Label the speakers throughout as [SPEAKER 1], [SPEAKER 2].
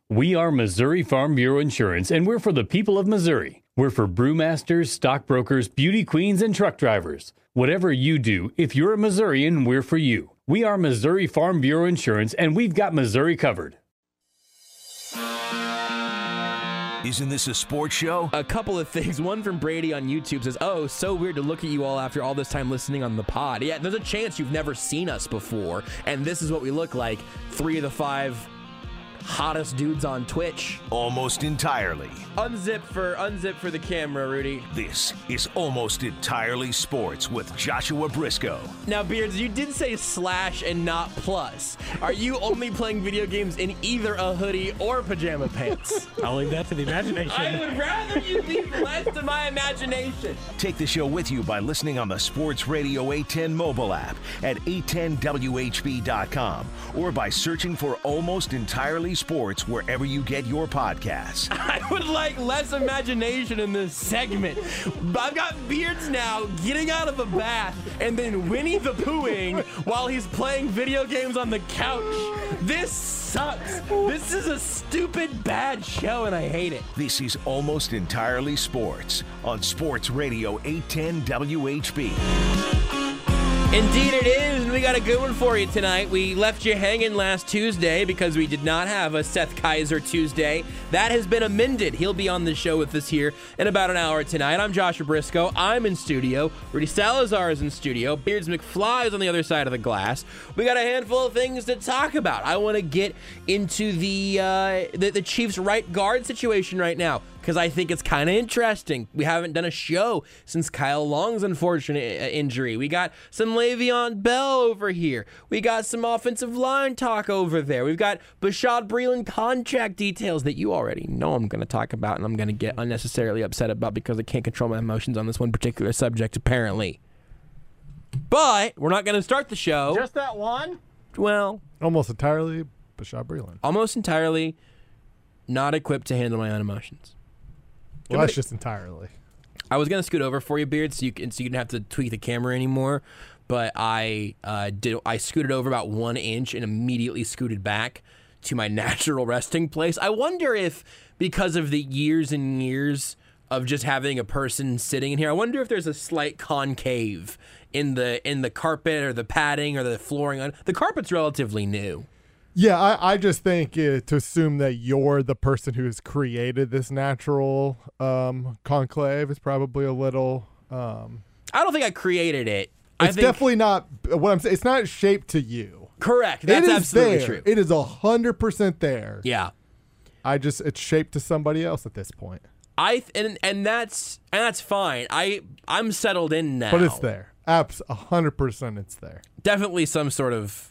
[SPEAKER 1] We are Missouri Farm Bureau Insurance, and we're for the people of Missouri. We're for brewmasters, stockbrokers, beauty queens, and truck drivers. Whatever you do, if you're a Missourian, we're for you. We are Missouri Farm Bureau Insurance, and we've got Missouri covered.
[SPEAKER 2] Isn't this a sports show?
[SPEAKER 3] A couple of things. One from Brady on YouTube says, "Oh, so weird to look at you all after all this time listening on the pod." Yeah, there's a chance you've never seen us before, and this is what we look like. 3 of the 5 hottest dudes on Twitch.
[SPEAKER 2] Almost entirely.
[SPEAKER 3] Unzip for the camera, Rudy.
[SPEAKER 2] This is Almost Entirely Sports with Joshua Briscoe.
[SPEAKER 3] Now, Beards, you did say slash and not plus. Are you only playing video games in either a hoodie or pajama pants?
[SPEAKER 4] I'll leave that to the imagination.
[SPEAKER 3] I would rather you leave less to my imagination.
[SPEAKER 2] Take the show with you by listening on the Sports Radio 810 mobile app at 810WHB.com or by searching for Almost Entirely Sports wherever you get your podcasts.
[SPEAKER 3] I would like less imagination in this segment. I've got Beards now getting out of the bath and then Winnie the Poohing while he's playing video games on the couch. This sucks. This is a stupid, bad show, and I hate it.
[SPEAKER 2] This is Almost Entirely Sports on Sports Radio 810 WHB.
[SPEAKER 3] Indeed it is, and we got a good one for you tonight. We left you hanging last Tuesday because we did not have a Seth Kaiser Tuesday. That has been amended. He'll be on the show with us here in about an hour tonight. I'm Joshua Briscoe. I'm in studio. Rudy Salazar is in studio. Beards McFly is on the other side of the glass. We got a handful of things to talk about. I want to get into the Chiefs' right guard situation right now, because I think it's kind of interesting. We haven't done a show since Kyle Long's unfortunate injury. We got some Le'Veon Bell over here. We got some offensive line talk over there. We've got Bashaud Breeland contract details that you already know I'm going to talk about and I'm going to get unnecessarily upset about because I can't control my emotions on this one particular subject, apparently. But we're not going to start the show.
[SPEAKER 4] Just that one?
[SPEAKER 3] Well,
[SPEAKER 5] almost entirely Bashaud Breeland.
[SPEAKER 3] Almost entirely not equipped to handle my own emotions.
[SPEAKER 5] Well, that's just entirely.
[SPEAKER 3] I was gonna scoot over for you, Beard, so you didn't have to tweak the camera anymore. But I scooted over about 1 inch and immediately scooted back to my natural resting place. I wonder if, because of the years and years of just having a person sitting in here, I wonder if there's a slight concave in the carpet or the padding or the flooring. The carpet's relatively new.
[SPEAKER 5] Yeah, I just think to assume that you're the person who's created this natural conclave is probably a little.
[SPEAKER 3] I don't think I created it.
[SPEAKER 5] It's definitely not what I'm saying. It's not shaped to you.
[SPEAKER 3] Correct. That's absolutely
[SPEAKER 5] there.
[SPEAKER 3] true.
[SPEAKER 5] It is 100% there.
[SPEAKER 3] Yeah.
[SPEAKER 5] It's shaped to somebody else at this point.
[SPEAKER 3] And that's fine. I'm settled in now.
[SPEAKER 5] But it's there. 100% it's there.
[SPEAKER 3] Definitely some sort of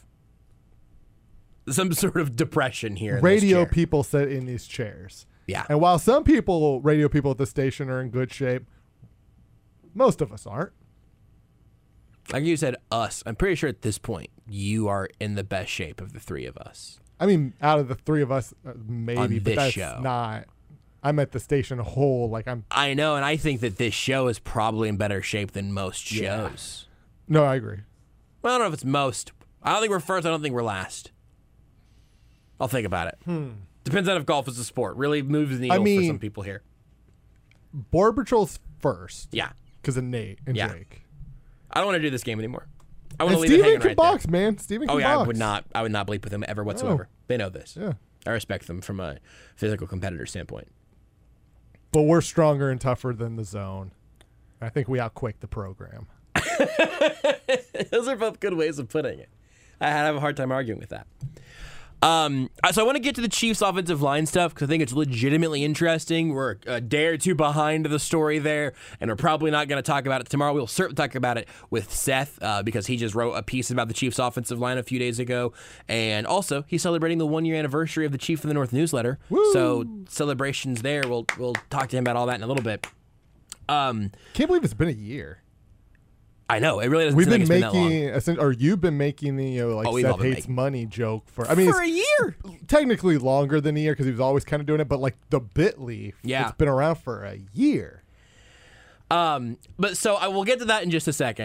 [SPEAKER 3] depression here.
[SPEAKER 5] Radio people sit in these chairs.
[SPEAKER 3] Yeah.
[SPEAKER 5] And while some radio people at the station are in good shape, most of us aren't.
[SPEAKER 3] Like you said, us. I'm pretty sure at this point you are in the best shape of the three of us.
[SPEAKER 5] I mean, out of the three of us, maybe,
[SPEAKER 3] on
[SPEAKER 5] but
[SPEAKER 3] this
[SPEAKER 5] that's
[SPEAKER 3] show.
[SPEAKER 5] not. I'm at the station whole.
[SPEAKER 3] I know, and I think that this show is probably in better shape than most shows.
[SPEAKER 5] No, I agree.
[SPEAKER 3] Well, I don't know if it's most. I don't think we're first. I don't think we're last. I'll think about it. Depends on if golf is a sport. Really moves the needle for some people here.
[SPEAKER 5] Border Patrol's first.
[SPEAKER 3] Yeah.
[SPEAKER 5] Because of Nate and Jake.
[SPEAKER 3] I don't want to do this game anymore. I want to leave
[SPEAKER 5] Steven
[SPEAKER 3] it hanging
[SPEAKER 5] can
[SPEAKER 3] right
[SPEAKER 5] box,
[SPEAKER 3] there.
[SPEAKER 5] man. Steven can box.
[SPEAKER 3] Yeah, I would not bleep with them ever whatsoever. They know this.
[SPEAKER 5] Yeah.
[SPEAKER 3] I respect them from a physical competitor standpoint.
[SPEAKER 5] But we're stronger and tougher than the zone. I think we outquick the program.
[SPEAKER 3] Those are both good ways of putting it. I have a hard time arguing with that. So I want to get to the Chiefs' offensive line stuff because I think it's legitimately interesting. We're a day or two behind the story there, and we're probably not going to talk about it tomorrow. We'll certainly talk about it with Seth because he just wrote a piece about the Chiefs' offensive line a few days ago, and also he's celebrating the 1-year anniversary of the Chief of the North newsletter.
[SPEAKER 5] Woo!
[SPEAKER 3] So celebrations there. We'll talk to him about all that in a little bit.
[SPEAKER 5] Can't believe it's been a year.
[SPEAKER 3] I know it really doesn't.
[SPEAKER 5] We've
[SPEAKER 3] seem
[SPEAKER 5] been
[SPEAKER 3] like it's been that long.
[SPEAKER 5] or you've been making the Seth hates money joke for. I mean,
[SPEAKER 3] for a year.
[SPEAKER 5] Technically longer than a year because he was always kind of doing it, but like the Bitly, it's been around for a year.
[SPEAKER 3] But so I will get to that in just a second.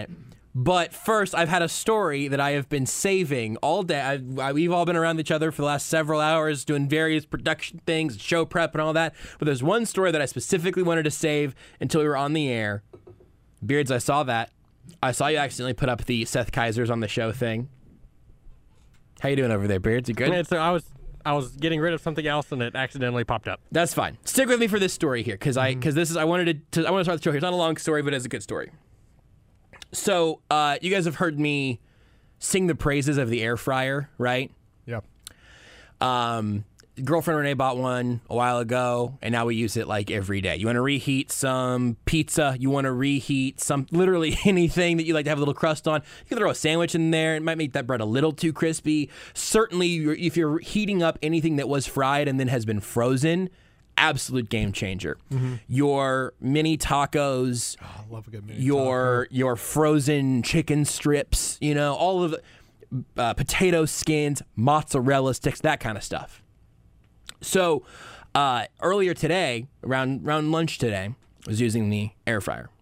[SPEAKER 3] But first, I've had a story that I have been saving all day. We've all been around each other for the last several hours doing various production things, show prep and all that. But there's one story that I specifically wanted to save until we were on the air. Beards, I saw that. I saw you accidentally put up the Seth Keisers on the show thing. How you doing over there, Beards? You good?
[SPEAKER 4] So I was getting rid of something else and it accidentally popped up.
[SPEAKER 3] That's fine. Stick with me for this story here, because I want to start the show here. It's not a long story, but it's a good story. So, you guys have heard me sing the praises of the air fryer, right?
[SPEAKER 5] Yep.
[SPEAKER 3] Girlfriend Renee bought one a while ago, and now we use it like every day. You want to reheat some pizza, you want to reheat some literally anything that you like to have a little crust on. You can throw a sandwich in there. It might make that bread a little too crispy. Certainly, if you're heating up anything that was fried and then has been frozen, absolute game changer. Your mini tacos,
[SPEAKER 5] I love a good mini
[SPEAKER 3] your frozen chicken strips, all of the potato skins, mozzarella sticks, that kind of stuff. So earlier today, around lunch today, I was using the air fryer,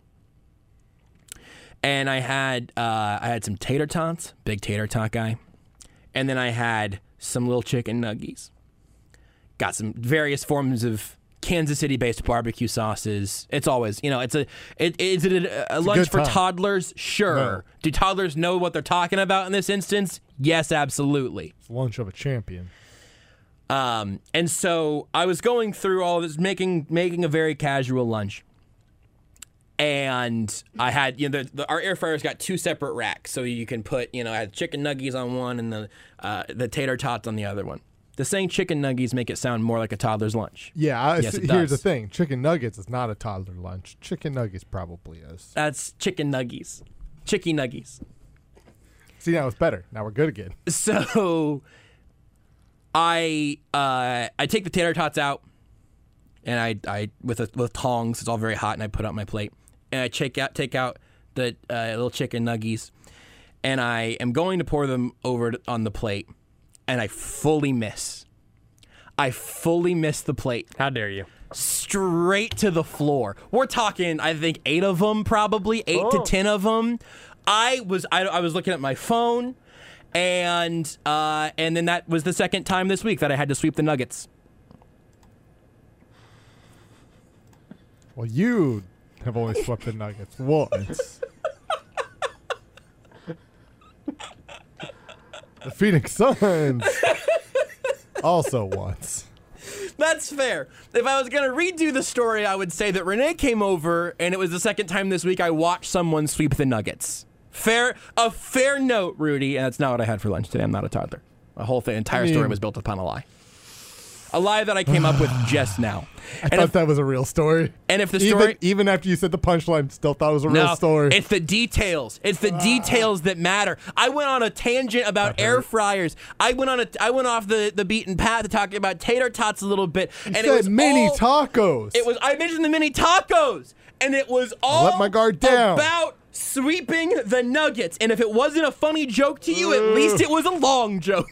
[SPEAKER 3] and I had some tater tots, big tater tot guy, and then I had some little chicken nuggies. Got some various forms of Kansas City-based barbecue sauces. It's always, is it a lunch for toddlers? Sure.
[SPEAKER 5] No.
[SPEAKER 3] Do toddlers know what they're talking about in this instance? Yes, absolutely.
[SPEAKER 5] It's lunch of a champion.
[SPEAKER 3] And so I was going through all of this, making a very casual lunch. And I had, our air fryer's got two separate racks. So you can put, I had chicken nuggies on one and the tater tots on the other one. The saying chicken nuggies make it sound more like a toddler's lunch.
[SPEAKER 5] Yeah,
[SPEAKER 3] yes, it
[SPEAKER 5] here's
[SPEAKER 3] does.
[SPEAKER 5] the thing. Chicken nuggets is not a toddler lunch. Chicken nuggets probably is.
[SPEAKER 3] That's chicken nuggies. Chicky nuggies.
[SPEAKER 5] See, now it's better. Now we're good again.
[SPEAKER 3] So I take the tater tots out, and I with tongs, it's all very hot, and I put it on my plate. And I take out the little chicken nuggies, and I am going to pour them over on the plate. And I fully miss. the plate.
[SPEAKER 4] How dare you?
[SPEAKER 3] Straight to the floor. We're talking, I think, 8 of them, probably 8 to 10 of them. I was looking at my phone, and then that was the second time this week that I had to sweep the nuggets.
[SPEAKER 5] Well, you have only swept the nuggets once. The Phoenix Suns also once.
[SPEAKER 3] That's fair. If I was going to redo the story, I would say that Renee came over, and it was the second time this week I watched someone sweep the nuggets. A fair note, Rudy, and that's not what I had for lunch today. I'm not a toddler. The whole entire story was built upon a lie. A lie that I came up with just now.
[SPEAKER 5] I thought that was a real story.
[SPEAKER 3] And if the story...
[SPEAKER 5] Even after you said the punchline, still thought it was a real story.
[SPEAKER 3] It's the details. It's the details that matter. I went on a tangent about air fryers. I went off the beaten path to talking about tater tots a little bit.
[SPEAKER 5] You said it was mini tacos.
[SPEAKER 3] I mentioned the mini tacos. And it was all
[SPEAKER 5] let my guard down.
[SPEAKER 3] About sweeping the nuggets. And if it wasn't a funny joke to you, at least it was a long joke.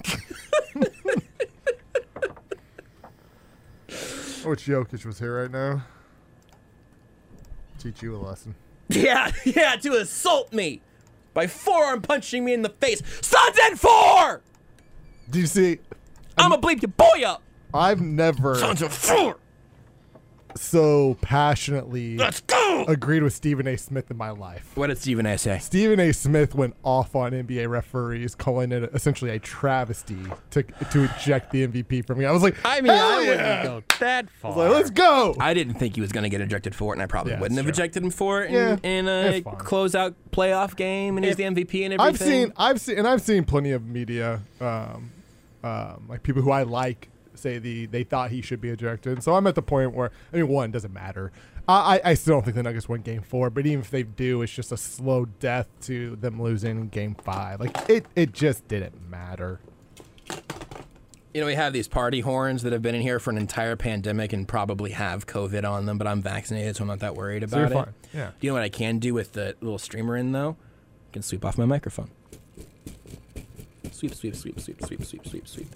[SPEAKER 5] I wish Jokic was here right now. Teach you a lesson.
[SPEAKER 3] Yeah, to assault me by forearm punching me in the face. Suns in 4!
[SPEAKER 5] Do you see?
[SPEAKER 3] I'm a bleep your boy up.
[SPEAKER 5] I've never
[SPEAKER 3] Suns in 4.
[SPEAKER 5] so passionately
[SPEAKER 3] Let's go.
[SPEAKER 5] agreed with Stephen A. Smith in my life.
[SPEAKER 3] What did Stephen A. say?
[SPEAKER 5] Stephen A. Smith went off on NBA referees, calling it essentially a travesty to eject the MVP from me. I was like,
[SPEAKER 4] I wouldn't go that far.
[SPEAKER 5] I was like, let's go.
[SPEAKER 3] I didn't think he was going to get ejected for it, and I probably
[SPEAKER 5] Yeah,
[SPEAKER 3] wouldn't have
[SPEAKER 5] true.
[SPEAKER 3] ejected him for it
[SPEAKER 5] Yeah,
[SPEAKER 3] in a
[SPEAKER 5] it's fine.
[SPEAKER 3] closeout playoff game, and he's the MVP and everything.
[SPEAKER 5] I've seen plenty of media, like people who I like say they thought he should be ejected. So I'm at the point where one doesn't matter. I still don't think the Nuggets win Game 4, but even if they do, it's just a slow death to them losing in Game 5. Like it just didn't matter.
[SPEAKER 3] We have these party horns that have been in here for an entire pandemic and probably have COVID on them, but I'm vaccinated, so I'm not that worried about
[SPEAKER 5] you're
[SPEAKER 3] it.
[SPEAKER 5] fine. Yeah.
[SPEAKER 3] Do you know what I can do with the little streamer in, though? I can sweep off my microphone. Sweep, sweep, sweep, sweep, sweep, sweep, sweep, sweep.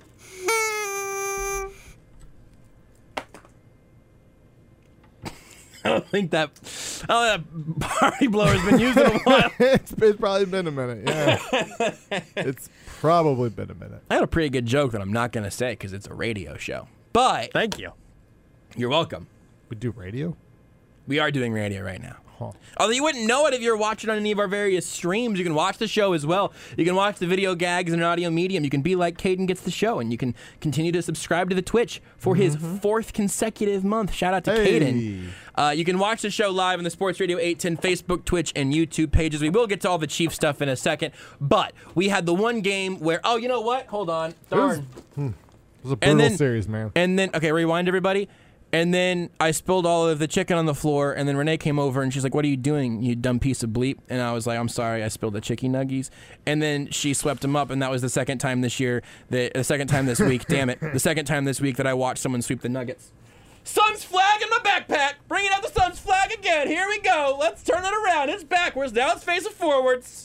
[SPEAKER 3] I don't think that Oh, that party blower's been used in a while.
[SPEAKER 5] It's probably been a minute. Yeah, it's probably been a minute.
[SPEAKER 3] I had a pretty good joke that I'm not going to say because it's a radio show. But
[SPEAKER 4] Thank you.
[SPEAKER 3] you're welcome.
[SPEAKER 5] We do radio.
[SPEAKER 3] We are doing radio right now.
[SPEAKER 5] Huh.
[SPEAKER 3] Although you wouldn't know it if you're watching on any of our various streams. You can watch the show as well. You can watch the video gags in an audio medium. You can be like Caden Gets the Show, and you can continue to subscribe to the Twitch for his 4th consecutive month. Shout out to Caden. You can watch the show live on the Sports Radio 810 Facebook, Twitch, and YouTube pages. We will get to all the Chief stuff in a second, but we had the one game where, oh, you know what? Hold on. Darn.
[SPEAKER 5] It was a brutal series, man.
[SPEAKER 3] And then, okay, rewind, everybody. And then I spilled all of the chicken on the floor, and then Renee came over, and she's like, what are you doing, you dumb piece of bleep? And I was like, I'm sorry, I spilled the chicken nuggies. And then she swept them up, and that was the second time this year, the second time this week, damn it, the second time this week that I watched someone sweep the nuggets. Suns flag in my backpack. Bringing out the Suns flag again. Here we go. Let's turn it around. It's backwards. Now it's facing forwards.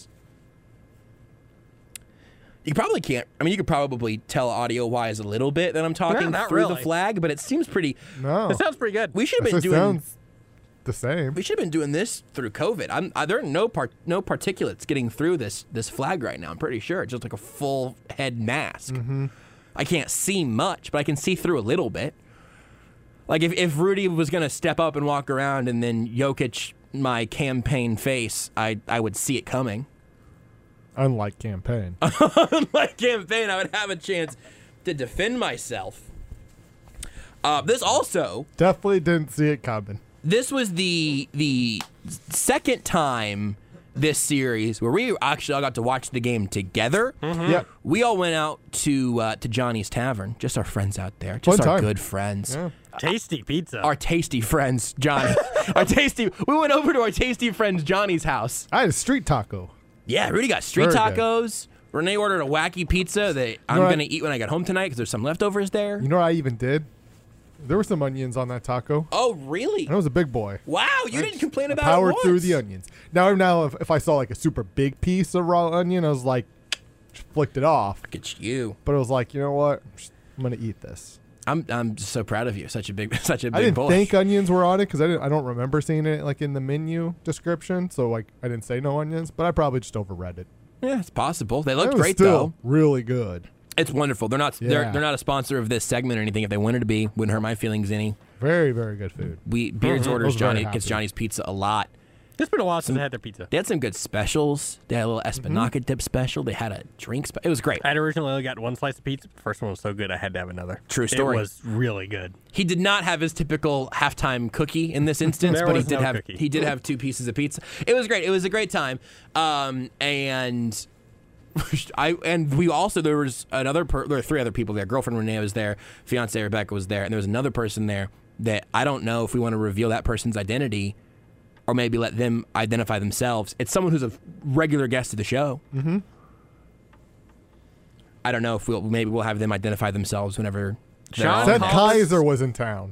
[SPEAKER 3] You probably can't. I mean, you could probably tell audio-wise a little bit that I'm talking
[SPEAKER 4] not
[SPEAKER 3] through the
[SPEAKER 4] really.
[SPEAKER 3] flag, but it seems pretty.
[SPEAKER 5] No,
[SPEAKER 4] It sounds pretty good.
[SPEAKER 3] We should have been
[SPEAKER 5] It
[SPEAKER 3] doing.
[SPEAKER 5] sounds the same.
[SPEAKER 3] We should have been doing this through COVID. There are no particulates getting through this flag right now. I'm pretty sure it's just like a full head mask. I can't see much, but I can see through a little bit. Like if Rudy was gonna step up and walk around, and then Jokic my campaign face, I would see it coming.
[SPEAKER 5] Unlike campaign.
[SPEAKER 3] My campaign, I would have a chance to defend myself. This also.
[SPEAKER 5] Definitely didn't see it coming.
[SPEAKER 3] This was the second time this series where we actually all got to watch the game together.
[SPEAKER 5] Yep.
[SPEAKER 3] We all went out to Johnny's Tavern, just our friends out there, just
[SPEAKER 5] Fun
[SPEAKER 3] our
[SPEAKER 5] time.
[SPEAKER 3] good friends.
[SPEAKER 5] Yeah.
[SPEAKER 4] Tasty pizza.
[SPEAKER 3] Our tasty friends, Johnny. We went over to our tasty friends Johnny's house.
[SPEAKER 5] I had a street taco.
[SPEAKER 3] Yeah, Rudy got street
[SPEAKER 5] Very good.
[SPEAKER 3] tacos. Renee ordered a wacky pizza that I'm
[SPEAKER 5] know what?
[SPEAKER 3] going to eat when I get home tonight because there's some leftovers there.
[SPEAKER 5] You know what I even did? There were some onions on that taco.
[SPEAKER 3] Oh, really?
[SPEAKER 5] And it was a big boy.
[SPEAKER 3] Wow, you didn't complain about
[SPEAKER 5] Powered
[SPEAKER 3] it once.
[SPEAKER 5] through the onions. Now if I saw like a super big piece of raw onion, I was like, flicked it off.
[SPEAKER 3] Look at you.
[SPEAKER 5] But it was like, you know what? I'm gonna eat this.
[SPEAKER 3] I'm just so proud of you. Such a big
[SPEAKER 5] I didn't
[SPEAKER 3] boy.
[SPEAKER 5] think onions were on it because I don't remember seeing it like in the menu description. So like I didn't say no onions, but I probably just overread it.
[SPEAKER 3] Yeah, it's possible. They
[SPEAKER 5] It
[SPEAKER 3] look
[SPEAKER 5] was
[SPEAKER 3] great
[SPEAKER 5] still
[SPEAKER 3] though.
[SPEAKER 5] really good.
[SPEAKER 3] It's wonderful. They're not
[SPEAKER 5] Yeah.
[SPEAKER 3] they're not a sponsor of this segment or anything. If they wanted to be, wouldn't hurt my feelings any.
[SPEAKER 5] Very, very good food.
[SPEAKER 3] Beards
[SPEAKER 5] I
[SPEAKER 3] orders
[SPEAKER 5] was very
[SPEAKER 3] Johnny gets
[SPEAKER 5] happy.
[SPEAKER 3] Johnny's pizza a lot.
[SPEAKER 4] It's been a while since I had their pizza.
[SPEAKER 3] They had some good specials. They had a little espinaca dip special. They had a drink. It was great.
[SPEAKER 4] I had originally only got one slice of pizza. The first one was so good I had to have another.
[SPEAKER 3] True story.
[SPEAKER 4] It was really good.
[SPEAKER 3] He did not have his typical halftime cookie in this instance,
[SPEAKER 4] There
[SPEAKER 3] but
[SPEAKER 4] was no cookie.
[SPEAKER 3] he did have 2 pieces of pizza. It was great. It was a great time. And we also there were 3 other people there. Girlfriend Renee was there. Fiance Rebecca was there, and there was another person there that I don't know if we want to reveal that person's identity or maybe let them identify themselves. It's someone who's a regular guest of the show. Mm-hmm. I don't know if we'll have them identify themselves whenever. they're
[SPEAKER 4] Sean
[SPEAKER 3] on.
[SPEAKER 5] Seth
[SPEAKER 4] Collins?
[SPEAKER 5] Kaiser was in town.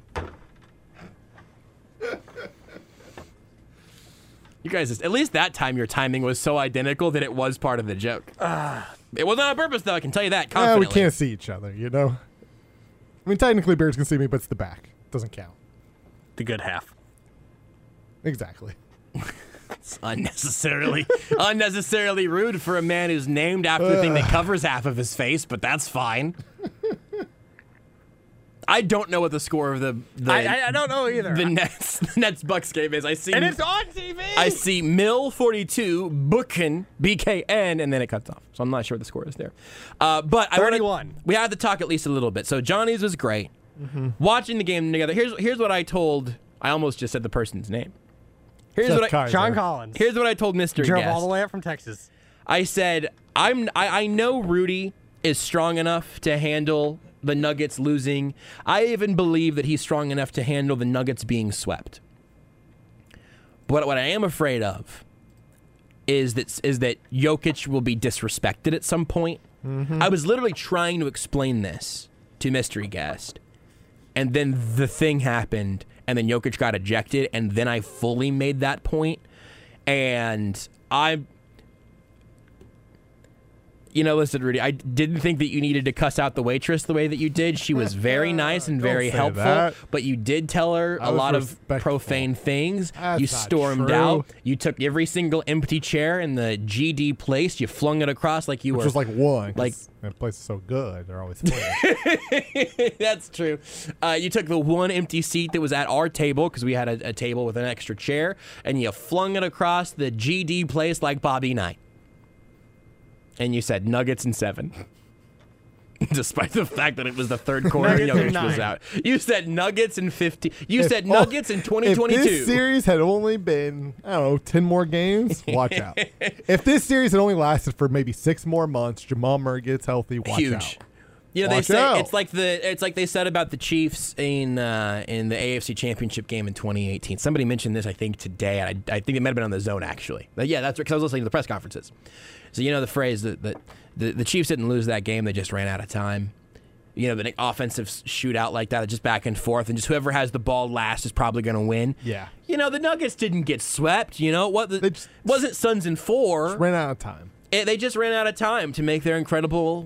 [SPEAKER 3] You guys, at least that time your timing was so identical that it was part of the joke. It wasn't on purpose, though. I can tell you that
[SPEAKER 5] Yeah,
[SPEAKER 3] confidently.
[SPEAKER 5] we can't see each other, you know? I mean, technically, Beards can see me, but it's the back. Doesn't count.
[SPEAKER 4] The good half.
[SPEAKER 5] Exactly.
[SPEAKER 3] It's unnecessarily rude for a man who's named after the thing that covers half of his face, but that's fine. I don't know what the score of the
[SPEAKER 4] I don't know either.
[SPEAKER 3] the Nets Bucks game is. I see,
[SPEAKER 4] and it's on TV.
[SPEAKER 3] I see Mill 42, Bookin, BKN, and then it cuts off. So I'm not sure what the score is there. But
[SPEAKER 4] 31.
[SPEAKER 3] We had to talk at least a little bit. So Johnny's was great. Watching the game together. Here's what I told. I almost just said the person's name.
[SPEAKER 5] Seth Kaiser.
[SPEAKER 4] Sean Collins.
[SPEAKER 3] Here's what I told Mr.
[SPEAKER 4] Drove
[SPEAKER 3] Guest.
[SPEAKER 4] all the way up from Texas.
[SPEAKER 3] I said, I know Rudy is strong enough to handle the Nuggets losing. I even believe that he's strong enough to handle the Nuggets being swept. But what I am afraid of is that Jokic will be disrespected at some point. I was literally trying to explain this to Mystery Guest, and then the thing happened, and then Jokic got ejected, and then I fully made that point, and You know, listen, Rudy, I didn't think that you needed to cuss out the waitress the way that you did. She was very nice and very
[SPEAKER 5] say
[SPEAKER 3] helpful,
[SPEAKER 5] that.
[SPEAKER 3] but you did tell her a
[SPEAKER 5] was
[SPEAKER 3] lot of
[SPEAKER 5] respectful.
[SPEAKER 3] profane things.
[SPEAKER 5] That's
[SPEAKER 3] You
[SPEAKER 5] not
[SPEAKER 3] stormed
[SPEAKER 5] true.
[SPEAKER 3] out. You took every single empty chair in the GD place. You flung it across like you
[SPEAKER 5] Which
[SPEAKER 3] were.
[SPEAKER 5] was like one. 'cause
[SPEAKER 3] like-
[SPEAKER 5] that place is so good. They're always full.
[SPEAKER 3] That's true. You took the one empty seat that was at our table because we had a table with an extra chair, and you flung it across the GD place like Bobby Knight. And you said Nuggets in 7. Despite the fact that it was the third quarter,
[SPEAKER 4] Nuggets in
[SPEAKER 3] Jokic was
[SPEAKER 4] 9.
[SPEAKER 3] out. You said Nuggets in 50. You
[SPEAKER 5] If-
[SPEAKER 3] said
[SPEAKER 5] oh,
[SPEAKER 3] Nuggets in 2022.
[SPEAKER 5] If this series had only been, I don't know, 10 more games, watch out. If this series had only lasted for maybe 6 more months, Jamal Murray gets healthy, watch
[SPEAKER 3] Huge.
[SPEAKER 5] out.
[SPEAKER 3] You know, they
[SPEAKER 5] Watch
[SPEAKER 3] say
[SPEAKER 5] out.
[SPEAKER 3] it's like they said about the Chiefs in the AFC Championship game in 2018. Somebody mentioned this, I think, today. And I think it might have been on the Zone, actually. But yeah, that's because I was listening to the press conferences. So you know the phrase that the Chiefs didn't lose that game; they just ran out of time. You know, the offensive shootout like that, just back and forth, and just whoever has the ball last is probably going to win.
[SPEAKER 5] Yeah.
[SPEAKER 3] You know, the Nuggets didn't get swept. You know what?
[SPEAKER 5] They just-
[SPEAKER 3] wasn't Suns in 4.
[SPEAKER 5] Ran out of time.
[SPEAKER 3] They just ran out of time to make their incredible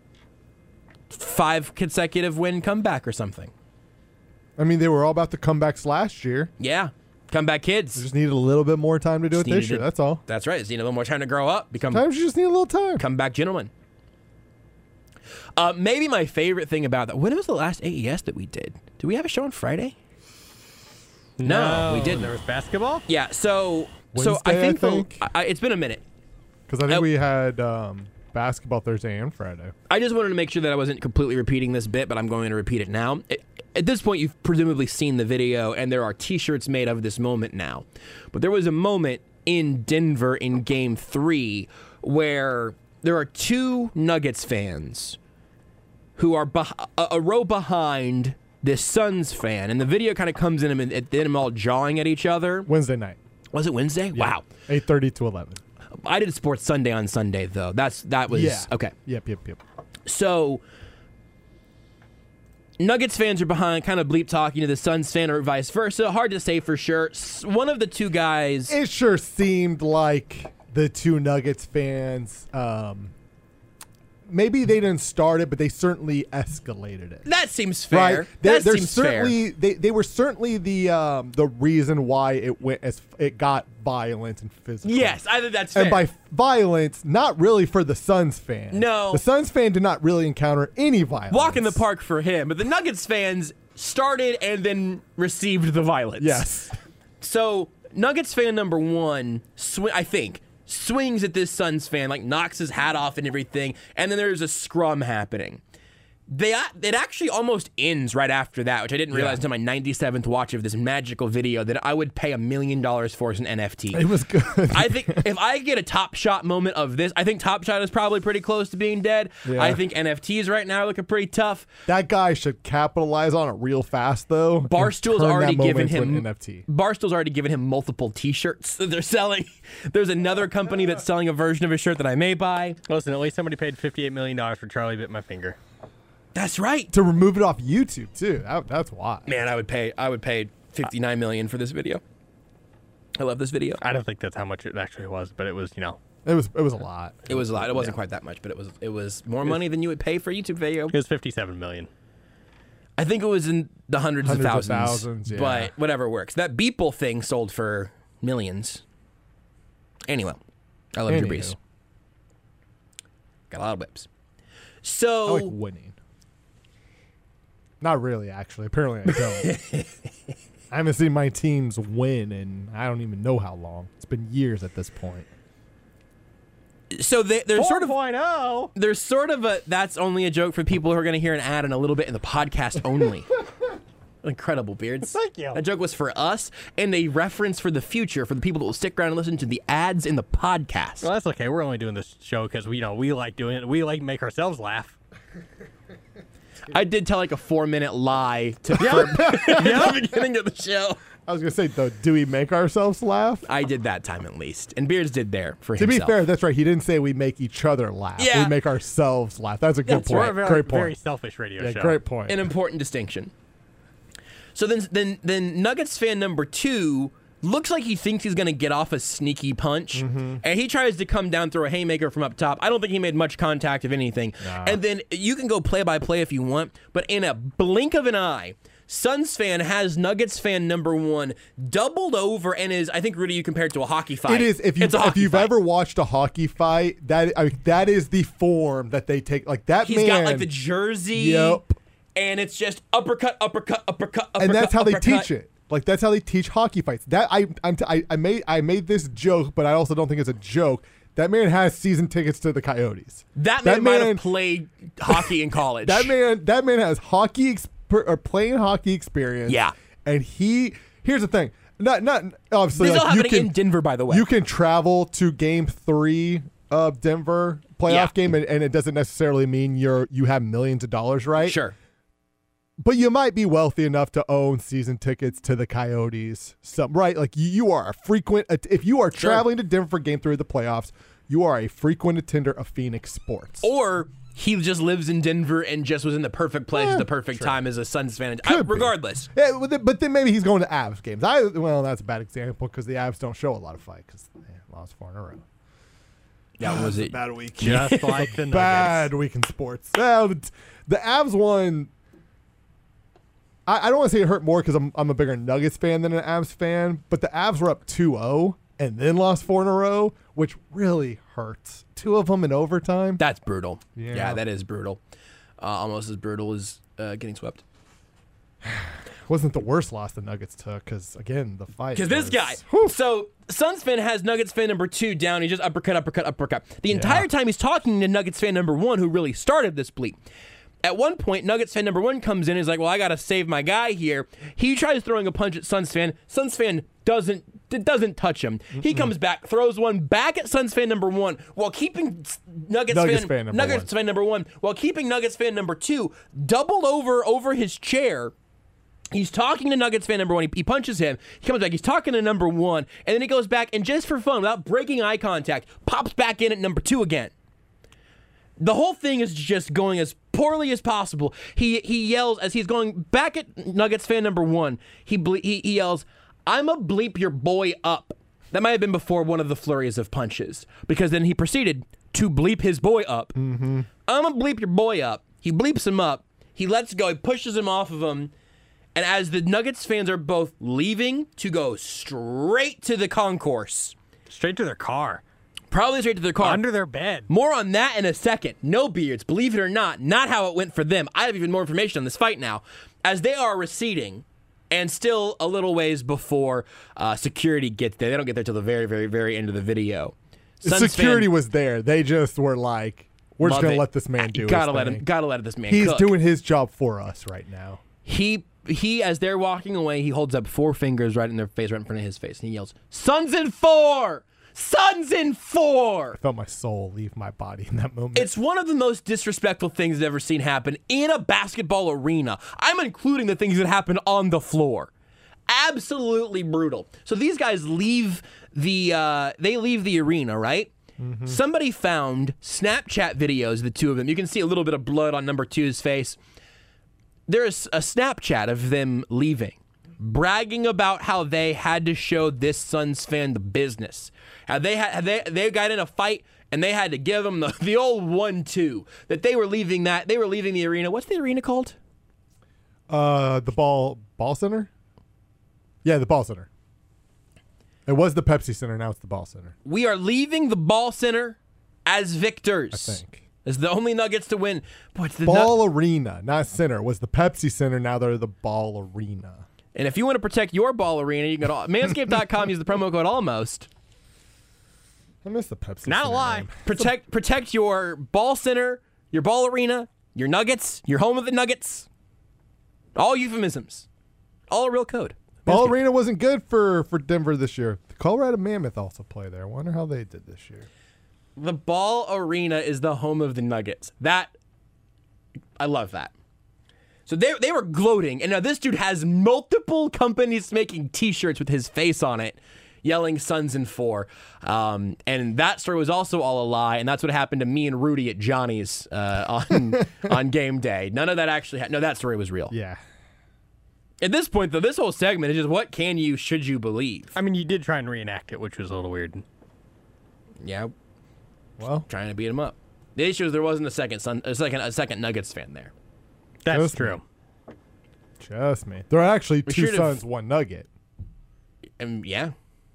[SPEAKER 3] 5 consecutive win comeback or something.
[SPEAKER 5] I mean, they were all about the comebacks last year.
[SPEAKER 3] Yeah. Comeback
[SPEAKER 5] They
[SPEAKER 3] kids.
[SPEAKER 5] just needed a little bit more time to do it this
[SPEAKER 3] needed
[SPEAKER 5] year.
[SPEAKER 3] it.
[SPEAKER 5] That's all.
[SPEAKER 3] That's right. Just need a little more time to grow up, become
[SPEAKER 5] Sometimes you just need a little time.
[SPEAKER 3] comeback gentlemen. Maybe my favorite thing about that. When was the last AES that we did? Did we have a show on Friday? No, we didn't.
[SPEAKER 4] There was basketball?
[SPEAKER 3] Yeah. So I
[SPEAKER 5] Wednesday,
[SPEAKER 3] think,
[SPEAKER 5] I think.
[SPEAKER 3] it's been a minute.
[SPEAKER 5] Because I think we had basketball Thursday and Friday.
[SPEAKER 3] I just wanted to make sure that I wasn't completely repeating this bit, but I'm going to repeat it now. At this point, you've presumably seen the video, and there are T-shirts made of this moment now. But there was a moment in Denver in Game 3 where there are 2 Nuggets fans who are a row behind this Suns fan, and the video kind of comes in and them all jawing at each other.
[SPEAKER 5] Wednesday night.
[SPEAKER 3] Was it Wednesday? Wow.
[SPEAKER 5] 8:30 to 11.
[SPEAKER 3] I did Sports Sunday on Sunday, though. That was
[SPEAKER 5] Yeah.
[SPEAKER 3] okay.
[SPEAKER 5] Yep.
[SPEAKER 3] So, Nuggets fans are behind, kind of bleep talking to the Suns fan or vice versa. Hard to say for sure. One of the 2 guys.
[SPEAKER 5] It sure seemed like the 2 Nuggets fans, maybe they didn't start it, but they certainly escalated it.
[SPEAKER 3] That seems fair.
[SPEAKER 5] Right? They're
[SPEAKER 3] Seems
[SPEAKER 5] certainly
[SPEAKER 3] fair.
[SPEAKER 5] they were certainly the reason why it got violent and physical.
[SPEAKER 3] Yes, I think that's fair.
[SPEAKER 5] And by violence, not really for the Suns fan.
[SPEAKER 3] No.
[SPEAKER 5] The Suns fan did not really encounter any violence.
[SPEAKER 3] Walk in the park for him, but the Nuggets fans started and then received the violence.
[SPEAKER 5] Yes.
[SPEAKER 3] So Nuggets fan number 1, I think, swings at this Suns fan, like knocks his hat off and everything, and then there's a scrum happening. It actually almost ends right after that, which I didn't realize until my 97th watch of this magical video that I would pay $1 million for as an NFT.
[SPEAKER 5] It was good.
[SPEAKER 3] I think if I get a Top Shot moment of this, I think Top Shot is probably pretty close to being dead.
[SPEAKER 5] Yeah.
[SPEAKER 3] I think NFTs right now are looking pretty tough.
[SPEAKER 5] That guy should capitalize on it real fast, though. and
[SPEAKER 3] Barstool's
[SPEAKER 5] turn
[SPEAKER 3] already
[SPEAKER 5] that
[SPEAKER 3] given
[SPEAKER 5] moment
[SPEAKER 3] him
[SPEAKER 5] into an NFT.
[SPEAKER 3] Barstool's already given him multiple T-shirts that they're selling. There's another company that's selling a version of a shirt that I may buy.
[SPEAKER 4] Listen, at least somebody paid $58 million for Charlie Bit My Finger.
[SPEAKER 3] That's right.
[SPEAKER 5] To remove it off YouTube too. That's why.
[SPEAKER 3] Man, I would pay $59 million for this video. I love this video.
[SPEAKER 4] I don't think that's how much it actually was, but it was,
[SPEAKER 5] It was a lot.
[SPEAKER 3] It was a lot. It wasn't quite that much, but it was more money than you would pay for a YouTube video.
[SPEAKER 4] it was $57 million.
[SPEAKER 3] I think it was in the hundreds of thousands.
[SPEAKER 5] Yeah.
[SPEAKER 3] But whatever works. That Beeple thing sold for millions. Anyway, I love Drew
[SPEAKER 5] Anywho.
[SPEAKER 3] Brees. Got a lot of whips.
[SPEAKER 5] I
[SPEAKER 3] So
[SPEAKER 5] like winning. Not really, actually. Apparently, I don't. I haven't seen my teams win in I don't even know how long. It's been years at this point.
[SPEAKER 3] there's sort of
[SPEAKER 4] 4.0.
[SPEAKER 3] there's sort of a that's only a joke for people who are going to hear an ad in a little bit in the podcast only. Incredible, Beards.
[SPEAKER 4] Thank you.
[SPEAKER 3] That joke was for us and a reference for the future for the people that will stick around and listen to the ads in the podcast.
[SPEAKER 4] Well, that's okay. We're only doing this show because we like doing it. We like to make ourselves laugh.
[SPEAKER 3] I did tell like a 4-minute lie at the beginning of the show.
[SPEAKER 5] I was gonna say though, do we make ourselves laugh?
[SPEAKER 3] I did that time at least, and Beards did there for
[SPEAKER 5] To
[SPEAKER 3] himself.
[SPEAKER 5] be fair, that's right. He didn't say we make each other laugh.
[SPEAKER 3] Yeah.
[SPEAKER 5] We make ourselves laugh. That's a good
[SPEAKER 3] That's
[SPEAKER 5] point.
[SPEAKER 3] right.
[SPEAKER 4] We're a
[SPEAKER 5] Great
[SPEAKER 4] very
[SPEAKER 5] point.
[SPEAKER 4] selfish radio
[SPEAKER 5] Yeah,
[SPEAKER 4] show.
[SPEAKER 5] great point.
[SPEAKER 3] An important distinction. So then Nuggets fan number 2 looks like he thinks he's going to get off a sneaky punch, and he tries to come down, throw a haymaker from up top. I don't think he made much contact of anything.
[SPEAKER 5] Nah.
[SPEAKER 3] And then you can go play-by-play if you want, but in a blink of an eye, Suns fan has Nuggets fan number 1 doubled over and is, I think, Rudy, you compared to a hockey fight.
[SPEAKER 5] It is. If you've ever watched a hockey fight, that is the form that they take. Like that
[SPEAKER 3] He's
[SPEAKER 5] man.
[SPEAKER 3] got like the jersey.
[SPEAKER 5] Yep.
[SPEAKER 3] And it's just uppercut, uppercut, uppercut, uppercut.
[SPEAKER 5] And that's how they
[SPEAKER 3] uppercut.
[SPEAKER 5] teach it. Like that's how they teach hockey fights. That I made this joke, but I also don't think it's a joke. That man has season tickets to the Coyotes.
[SPEAKER 3] That man might have played hockey in college.
[SPEAKER 5] That man has playing hockey experience.
[SPEAKER 3] Yeah.
[SPEAKER 5] And here's the thing. Not obviously.
[SPEAKER 3] This is all
[SPEAKER 5] like,
[SPEAKER 3] happening in Denver, by the way.
[SPEAKER 5] You can travel to Game 3 of Denver playoff game, and it doesn't necessarily mean you have millions of dollars, right?
[SPEAKER 3] Sure.
[SPEAKER 5] But you might be wealthy enough to own season tickets to the Coyotes. Right? Like you are a frequent. If you are traveling to Denver for Game 3 of the playoffs, you are a frequent attender of Phoenix sports.
[SPEAKER 3] Or he just lives in Denver and just was in the perfect place at the perfect time as a Suns fan. Regardless.
[SPEAKER 5] Yeah, but then maybe he's going to Avs games. Well, that's a bad example because the Avs don't show a lot of fight because they lost 4 in a row.
[SPEAKER 3] That was it.
[SPEAKER 5] Bad week.
[SPEAKER 4] Just like the Nuggets.
[SPEAKER 5] Bad week in sports. Well, the Avs won. I don't want to say it hurt more because I'm a bigger Nuggets fan than an Avs fan, but the Avs were up 2-0 and then lost 4 in a row, which really hurts. 2 of them in overtime.
[SPEAKER 3] That's brutal.
[SPEAKER 5] Yeah.
[SPEAKER 3] Yeah, that is brutal. Almost as brutal as getting swept.
[SPEAKER 5] Wasn't the worst loss the Nuggets took because, again, the fight.
[SPEAKER 3] Because this guy. So, Suns fan has Nuggets fan number 2 down. He just uppercut, uppercut, uppercut. The entire time he's talking to Nuggets fan number 1, who really started this bleep. At one point, Nuggets fan number 1 comes in and is like, well, I got to save my guy here. He tries throwing a punch at Suns fan. Suns fan doesn't touch him. He comes back, throws one back at Suns fan number 1 while keeping Nuggets fan number 1 while keeping Nuggets fan number 2 doubled over his chair. He's talking to Nuggets fan number 1. He punches him. He comes back. He's talking to number 1. And then he goes back and just for fun, without breaking eye contact, pops back in at number 2 again. The whole thing is just going as poorly as possible. He yells as he's going back at Nuggets fan number 1. He yells, "I'ma bleep your boy up." That might have been before one of the flurries of punches, because then he proceeded to bleep his boy up.
[SPEAKER 5] Mm-hmm.
[SPEAKER 3] "I'ma bleep your boy up." He bleeps him up. He lets go. He pushes him off of him. And as the Nuggets fans are both leaving to go straight to the concourse.
[SPEAKER 4] Straight to their car.
[SPEAKER 3] Probably straight to their car.
[SPEAKER 4] Under their bed.
[SPEAKER 3] More on that in a second. No beards, believe it or not how it went for them. I have even more information on this fight now. As they are receding, and still a little ways before security gets there. They don't get there till the very, very, very end of the video.
[SPEAKER 5] Security was there. They just were like, we're just going to let this man do his thing.
[SPEAKER 3] Gotta let this man
[SPEAKER 5] He's
[SPEAKER 3] cook.
[SPEAKER 5] doing his job for us right now.
[SPEAKER 3] He, as they're walking away, he holds up 4 fingers right in their face, right in front of his face, and he yells, "Suns in 4! Suns in 4!"
[SPEAKER 5] I felt my soul leave my body in that moment.
[SPEAKER 3] It's one of the most disrespectful things I've ever seen happen in a basketball arena. I'm including the things that happen on the floor. Absolutely brutal. So these guys leave the arena, right? Mm-hmm. Somebody found Snapchat videos of the two of them. You can see a little bit of blood on number 2's face. There's a Snapchat of them leaving, bragging about how they had to show this Suns fan the business. How they got in a fight and they had to give them the old 1-2. That they were leaving the arena. What's the arena called?
[SPEAKER 5] The Ball Center? Yeah, the Ball Center. It was the Pepsi Center, now it's the Ball Center.
[SPEAKER 3] We are leaving the Ball Center as victors.
[SPEAKER 5] I think.
[SPEAKER 3] As the only Nuggets to win. Boy, it's the
[SPEAKER 5] Ball Arena, not Center. It was the Pepsi Center, now they're the Ball Arena.
[SPEAKER 3] And if you want to protect your ball arena, you can go to manscaped.com, use the promo code ALMOST.
[SPEAKER 5] I miss the Pepsi
[SPEAKER 4] Not a
[SPEAKER 5] Center
[SPEAKER 4] lie.
[SPEAKER 5] name.
[SPEAKER 3] Protect your ball center, your ball arena, your Nuggets, your home of the Nuggets. All euphemisms. All a real code.
[SPEAKER 5] Ball Arena wasn't good for Denver this year. The Colorado Mammoth also play there. I wonder how they did this year.
[SPEAKER 3] The ball arena is the home of the Nuggets. I love that. So they were gloating, and now this dude has multiple companies making T-shirts with his face on it, yelling "Suns in 4." And that story was also all a lie, and that's what happened to me and Rudy at Johnny's on game day. None of that actually. No, that story was real.
[SPEAKER 5] Yeah.
[SPEAKER 3] At this point, though, this whole segment is just what should you believe?
[SPEAKER 4] I mean, you did try and reenact it, which was a little weird.
[SPEAKER 3] Yeah,
[SPEAKER 5] Well,
[SPEAKER 3] trying to beat him up. The issue is there wasn't a second Nuggets fan there.
[SPEAKER 4] That's
[SPEAKER 5] Just
[SPEAKER 4] true.
[SPEAKER 5] trust me. There are actually two
[SPEAKER 3] should've-
[SPEAKER 5] Suns, one Nugget.
[SPEAKER 3] And yeah,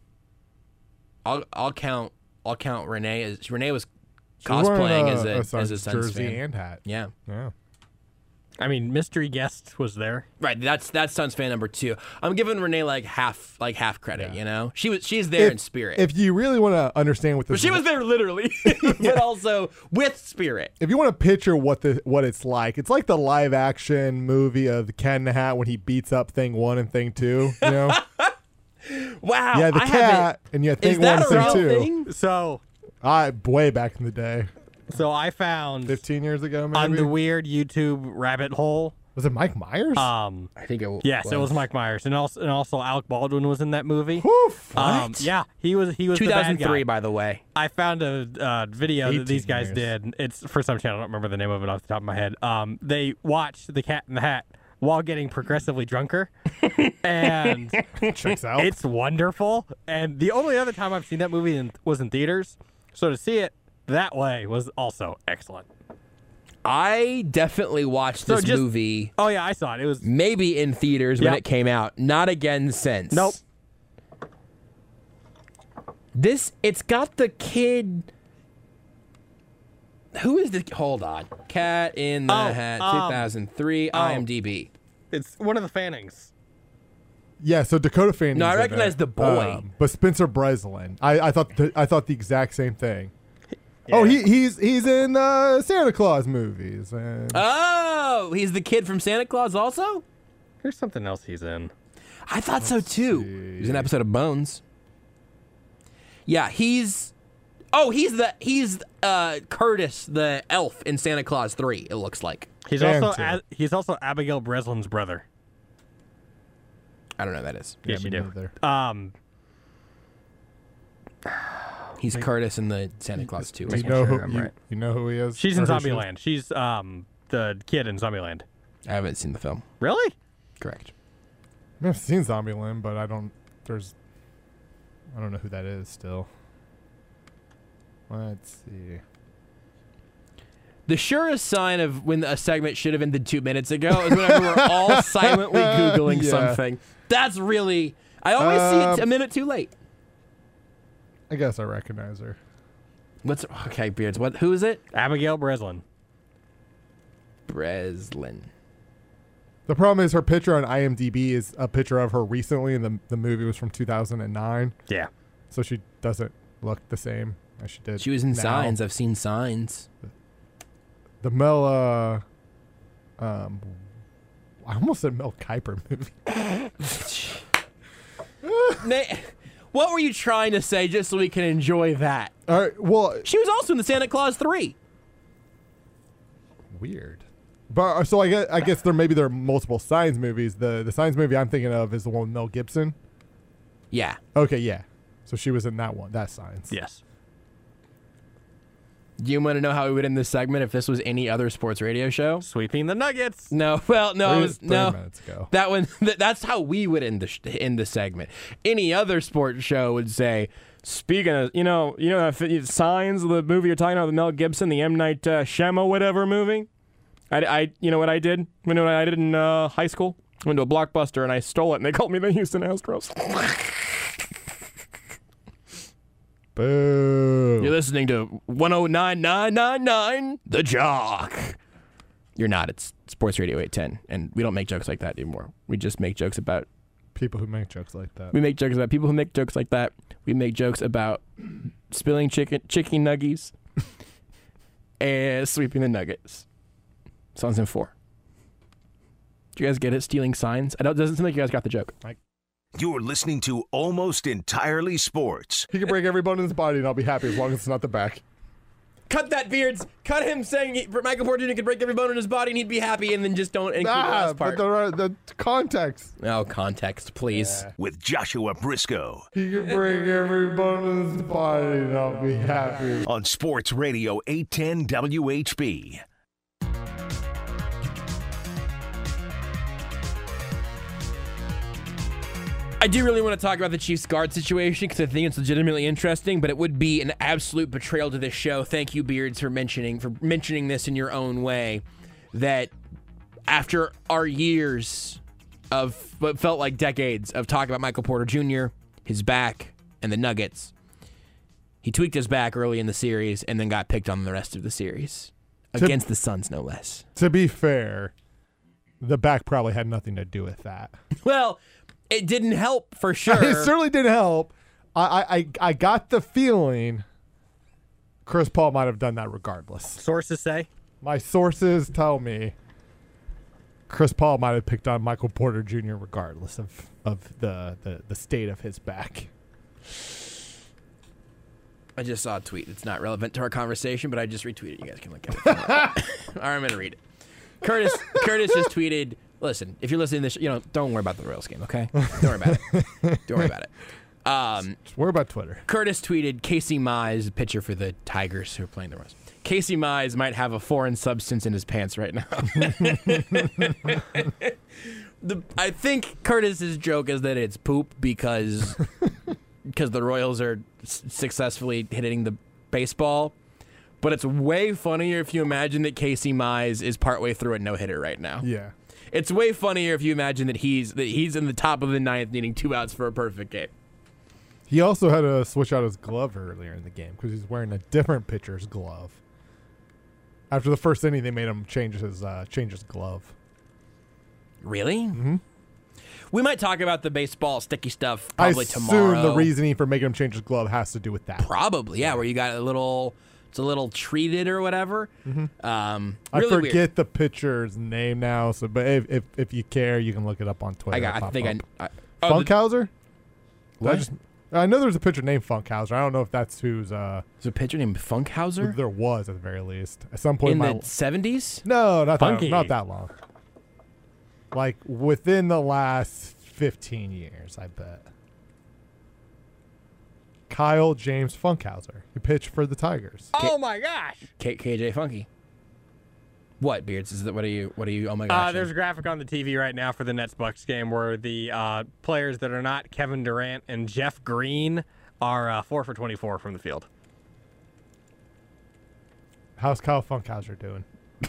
[SPEAKER 3] I'll count Renee as Renee was
[SPEAKER 5] She's wearing
[SPEAKER 3] cosplaying
[SPEAKER 5] a
[SPEAKER 3] as a
[SPEAKER 5] Suns
[SPEAKER 3] Suns
[SPEAKER 5] jersey
[SPEAKER 3] fan.
[SPEAKER 5] and hat.
[SPEAKER 3] Yeah.
[SPEAKER 5] Yeah.
[SPEAKER 4] I mean, mystery guest was there.
[SPEAKER 3] Right, that's Suns fan number 2. I'm giving Renee like half credit, you know. She's there in spirit.
[SPEAKER 5] If you really want to understand what this,
[SPEAKER 3] But she was there literally, but also with spirit.
[SPEAKER 5] if you want to picture what it's like the live action movie of the Cat in the Hat when he beats up Thing 1 and Thing 2. You know,
[SPEAKER 3] Wow.
[SPEAKER 5] yeah, the
[SPEAKER 3] I
[SPEAKER 5] cat,
[SPEAKER 3] haven't-
[SPEAKER 5] and you had
[SPEAKER 3] Is
[SPEAKER 5] Thing 1 and
[SPEAKER 3] that a
[SPEAKER 5] Thing
[SPEAKER 3] real
[SPEAKER 5] 2.
[SPEAKER 3] thing?
[SPEAKER 4] So
[SPEAKER 5] Way back in the day,
[SPEAKER 4] I found
[SPEAKER 5] 15 years ago, maybe.
[SPEAKER 4] on the weird YouTube rabbit hole.
[SPEAKER 5] Was it Mike Myers?
[SPEAKER 3] I think it
[SPEAKER 4] Yes, it was Mike Myers, and also Alec Baldwin was in that movie.
[SPEAKER 5] Woof.
[SPEAKER 4] Yeah, he was the bad
[SPEAKER 3] 2003,
[SPEAKER 4] guy.
[SPEAKER 3] by the way.
[SPEAKER 4] I found a video that these
[SPEAKER 5] 18
[SPEAKER 4] guys
[SPEAKER 5] years.
[SPEAKER 4] did. It's for some channel. I don't remember the name of it off the top of my head. They watched The Cat in the Hat while getting progressively drunker, and
[SPEAKER 5] Checks out.
[SPEAKER 4] it's wonderful. And the only other time I've seen that movie was in theaters, so to see it that way was also excellent.
[SPEAKER 3] I definitely watched
[SPEAKER 4] So
[SPEAKER 3] this
[SPEAKER 4] just-
[SPEAKER 3] movie
[SPEAKER 4] Oh yeah, I saw it. It was
[SPEAKER 3] maybe in theaters when
[SPEAKER 4] Yep.
[SPEAKER 3] it came out. Not again since.
[SPEAKER 4] Nope.
[SPEAKER 3] It's got the kid. Who is the? Hold on. Cat in the Hat, 2003, IMDb.
[SPEAKER 4] it's one of the Fannings.
[SPEAKER 5] Yeah, so Dakota Fanning.
[SPEAKER 3] No, I recognize the boy.
[SPEAKER 5] But Spencer Breslin. I thought the exact same thing. Oh, he's in Santa Claus movies. And
[SPEAKER 3] Oh, he's the kid from Santa Claus also?
[SPEAKER 4] There's something else he's in.
[SPEAKER 3] I thought so too. He was in an episode of Bones. Yeah, he's Curtis the elf in Santa Claus 3, it looks like.
[SPEAKER 4] He's also Abigail Breslin's brother.
[SPEAKER 3] I don't know who that is.
[SPEAKER 4] Yes,
[SPEAKER 5] me
[SPEAKER 4] you do.
[SPEAKER 5] neither.
[SPEAKER 3] He's Curtis in the Santa Claus 2.
[SPEAKER 5] You know who
[SPEAKER 4] I'm
[SPEAKER 5] you,
[SPEAKER 4] right.
[SPEAKER 5] you know who he is?
[SPEAKER 4] She's in
[SPEAKER 5] Or who she is?
[SPEAKER 4] Zombieland. She's the kid in Zombieland.
[SPEAKER 3] I haven't seen the film.
[SPEAKER 4] Really?
[SPEAKER 3] Correct.
[SPEAKER 5] I've seen Zombieland, but I don't know who that is still. Let's see.
[SPEAKER 3] The surest sign of when a segment should have ended 2 minutes ago is whenever we're all silently Googling
[SPEAKER 5] Yeah.
[SPEAKER 3] something. That's really... I always see it a minute too late.
[SPEAKER 5] I guess I recognize her.
[SPEAKER 3] Okay, Beards. Who is it?
[SPEAKER 4] Abigail Breslin.
[SPEAKER 3] Breslin.
[SPEAKER 5] The problem is her picture on IMDb is a picture of her recently, and the movie was from 2009,
[SPEAKER 4] Yeah.
[SPEAKER 5] so she doesn't look the same as she did.
[SPEAKER 3] She was in
[SPEAKER 5] now.
[SPEAKER 3] Signs. I've seen Signs.
[SPEAKER 5] The Mel, I almost said Mel Kiper movie.
[SPEAKER 3] What were you trying to say just so we can enjoy that?
[SPEAKER 5] All right, well,
[SPEAKER 3] She was also in the Santa Claus 3.
[SPEAKER 5] weird. But so I guess there are multiple Signs movies. The Signs movie I'm thinking of is the one with Mel Gibson.
[SPEAKER 3] Yeah.
[SPEAKER 5] Okay, yeah. So she was in that one. That's Signs.
[SPEAKER 4] Yes.
[SPEAKER 3] Do you want to know how we would end this segment if this was any other sports radio show?
[SPEAKER 4] Sweeping the Nuggets.
[SPEAKER 3] No. Well, no.
[SPEAKER 5] Three
[SPEAKER 3] no.
[SPEAKER 5] minutes ago.
[SPEAKER 3] That one. That's how we would end the segment. Any other sports show would say, speaking of, Signs, the movie you're talking about with Mel Gibson, the M. Night Shyamalan whatever movie. I you know what I did? You know what I did in high school? I went to a Blockbuster and I stole it, and they called me the Houston Astros.
[SPEAKER 5] Boo.
[SPEAKER 3] You're listening to 109.999 The Jock. You're not. It's Sports Radio 810, and we don't make jokes like that anymore. We just make jokes about.
[SPEAKER 5] People who make jokes like that.
[SPEAKER 3] We make jokes about people who make jokes like that. We make jokes about spilling chicken nuggies and sweeping the Nuggets. Songs in 4. Do you guys get it? Stealing signs? Doesn't seem like you guys got the joke.
[SPEAKER 2] You're listening to Almost Entirely Sports.
[SPEAKER 5] He can break every bone in his body, and I'll be happy as long as it's not the back.
[SPEAKER 3] Cut that, Beards. Cut him saying Michael Porter Jr. could break every bone in his body and he'd be happy, and then just don't include the last part.
[SPEAKER 5] But the context.
[SPEAKER 3] Oh, context, please.
[SPEAKER 2] With Joshua Briscoe
[SPEAKER 5] He can break every bone in his body, and I'll be happy.
[SPEAKER 2] on Sports Radio 810 WHB.
[SPEAKER 3] I do really want to talk about the Chiefs guard situation because I think it's legitimately interesting, but it would be an absolute betrayal to this show. Thank you, Beards, for mentioning this in your own way. That after our years of what felt like decades of talking about Michael Porter Jr., his back, and the Nuggets, he tweaked his back early in the series and then got picked on the rest of the series. Against the Suns, no less.
[SPEAKER 5] To be fair, the back probably had nothing to do with that.
[SPEAKER 3] Well, it didn't help for sure.
[SPEAKER 5] It certainly didn't help. I got the feeling Chris Paul might have done that regardless.
[SPEAKER 4] Sources say?
[SPEAKER 5] My sources tell me Chris Paul might have picked on Michael Porter Jr. regardless of the state of his back.
[SPEAKER 3] I just saw a tweet. It's not relevant to our conversation, but I just retweeted. You guys can look at it. All right, I'm going to read it. Curtis just tweeted, listen, if you're listening to this, don't worry about the Royals game, okay? Don't worry about it. Don't worry about it.
[SPEAKER 5] Just worry about Twitter.
[SPEAKER 3] Curtis tweeted, Casey Mize, pitcher for the Tigers who are playing the Royals. Casey Mize might have a foreign substance in his pants right now. I think Curtis's joke is that it's poop because the Royals are successfully hitting the baseball. But it's way funnier if you imagine that Casey Mize is partway through a no-hitter right now.
[SPEAKER 5] Yeah.
[SPEAKER 3] It's way funnier if you imagine that he's in the top of the ninth needing 2 outs for a perfect game.
[SPEAKER 5] He also had to switch out his glove earlier in the game because he's wearing a different pitcher's glove. After the first inning, they made him change his glove.
[SPEAKER 3] Really?
[SPEAKER 5] Mm-hmm.
[SPEAKER 3] We might talk about the baseball sticky stuff probably tomorrow.
[SPEAKER 5] I assume the reasoning for making him change his glove has to do with that.
[SPEAKER 3] Probably, yeah, where you got it's a little treated or whatever.
[SPEAKER 5] Mm-hmm.
[SPEAKER 3] Really
[SPEAKER 5] I forget
[SPEAKER 3] weird.
[SPEAKER 5] the pitcher's name now, so but if you care, you can look it up on Twitter. Funkhauser?
[SPEAKER 3] What?
[SPEAKER 5] I know there's a pitcher named Funkhauser. I don't know if that's who's.
[SPEAKER 3] There's a pitcher named Funkhauser?
[SPEAKER 5] There was, at the very least. At some point
[SPEAKER 3] in the 70s?
[SPEAKER 5] No, not
[SPEAKER 4] Funky.
[SPEAKER 5] not that long. Like, within the last 15 years, I bet. Kyle James Funkhauser. He pitched for the Tigers.
[SPEAKER 4] Oh my gosh!
[SPEAKER 3] KJ Funky. What, Beards? What are you? Oh my gosh!
[SPEAKER 4] There's a graphic on the TV right now for the Nets-Bucks game where the players that are not Kevin Durant and Jeff Green are 4 for 24 from the field.
[SPEAKER 5] How's Kyle Funkhauser doing?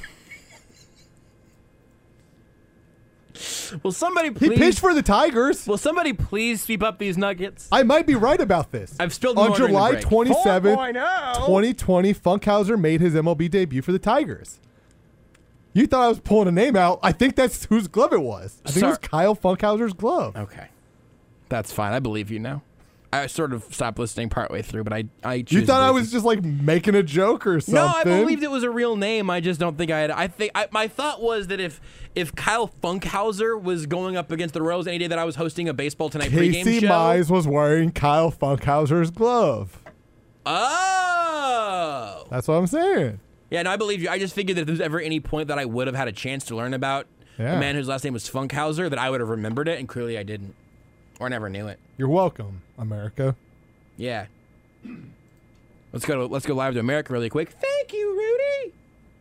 [SPEAKER 3] Will somebody please?
[SPEAKER 5] He pitched for the Tigers.
[SPEAKER 3] Will somebody please sweep up these Nuggets?
[SPEAKER 5] I might be right about this.
[SPEAKER 3] I've spilled
[SPEAKER 5] on
[SPEAKER 3] more during the
[SPEAKER 5] July
[SPEAKER 3] break.
[SPEAKER 5] 27th,
[SPEAKER 4] 4.0.
[SPEAKER 5] 2020. Funkhauser made his MLB debut for the Tigers. You thought I was pulling a name out. I think that's whose glove it was. I think it was Kyle Funkhauser's glove.
[SPEAKER 3] Okay, that's fine. I believe you now. I sort of stopped listening partway through, but I choose
[SPEAKER 5] You
[SPEAKER 3] to
[SPEAKER 5] thought I
[SPEAKER 3] believe
[SPEAKER 5] was just like making a joke or something.
[SPEAKER 3] No, I believed it was a real name. I just don't think I had. My thought was that if Kyle Funkhauser was going up against the Royals any day that I was hosting a Baseball Tonight pregame
[SPEAKER 5] Casey
[SPEAKER 3] show.
[SPEAKER 5] Mize was wearing Kyle Funkhauser's glove.
[SPEAKER 3] Oh,
[SPEAKER 5] That's what I'm saying.
[SPEAKER 3] yeah. No, I believe you. I just figured that if there was ever any point that I would have had a chance to learn about
[SPEAKER 5] Yeah.
[SPEAKER 3] a man whose last name was Funkhauser, that I would have remembered it, and clearly I didn't, or never knew it.
[SPEAKER 5] You're welcome, America.
[SPEAKER 3] Yeah. Let's go live to America really quick. Thank you, Rudy.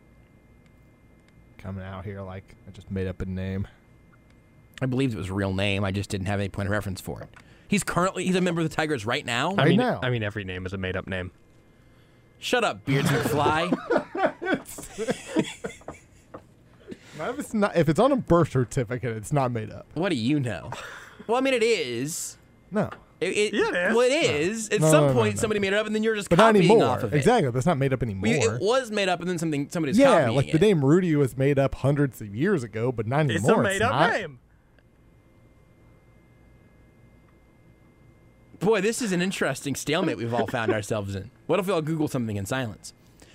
[SPEAKER 5] Coming out here like I just made up a name.
[SPEAKER 3] I believed it was a real name. I just didn't have any point of reference for it. He's a member of the Tigers right now.
[SPEAKER 5] Right now.
[SPEAKER 4] I mean, every name is a made-up name.
[SPEAKER 3] Shut up, Beards McFly.
[SPEAKER 5] If it's on a birth certificate, it's not made up.
[SPEAKER 3] What do you know? Well, I mean, it is.
[SPEAKER 5] No.
[SPEAKER 4] Yeah, it is.
[SPEAKER 3] Well, it is. At
[SPEAKER 5] No,
[SPEAKER 3] some
[SPEAKER 5] no,
[SPEAKER 3] point,
[SPEAKER 5] no.
[SPEAKER 3] somebody made it up, and then you're just
[SPEAKER 5] But not
[SPEAKER 3] copying
[SPEAKER 5] anymore.
[SPEAKER 3] off of it.
[SPEAKER 5] Exactly. That's not made up anymore.
[SPEAKER 3] It was made up, and then somebody's
[SPEAKER 5] yeah,
[SPEAKER 3] copying
[SPEAKER 5] like
[SPEAKER 3] it.
[SPEAKER 5] the name Rudy was made up hundreds of years ago, but not anymore.
[SPEAKER 4] It's a made-up
[SPEAKER 5] not.
[SPEAKER 4] name.
[SPEAKER 3] Boy, this is an interesting stalemate we've all found ourselves in. What if we all Google something in silence?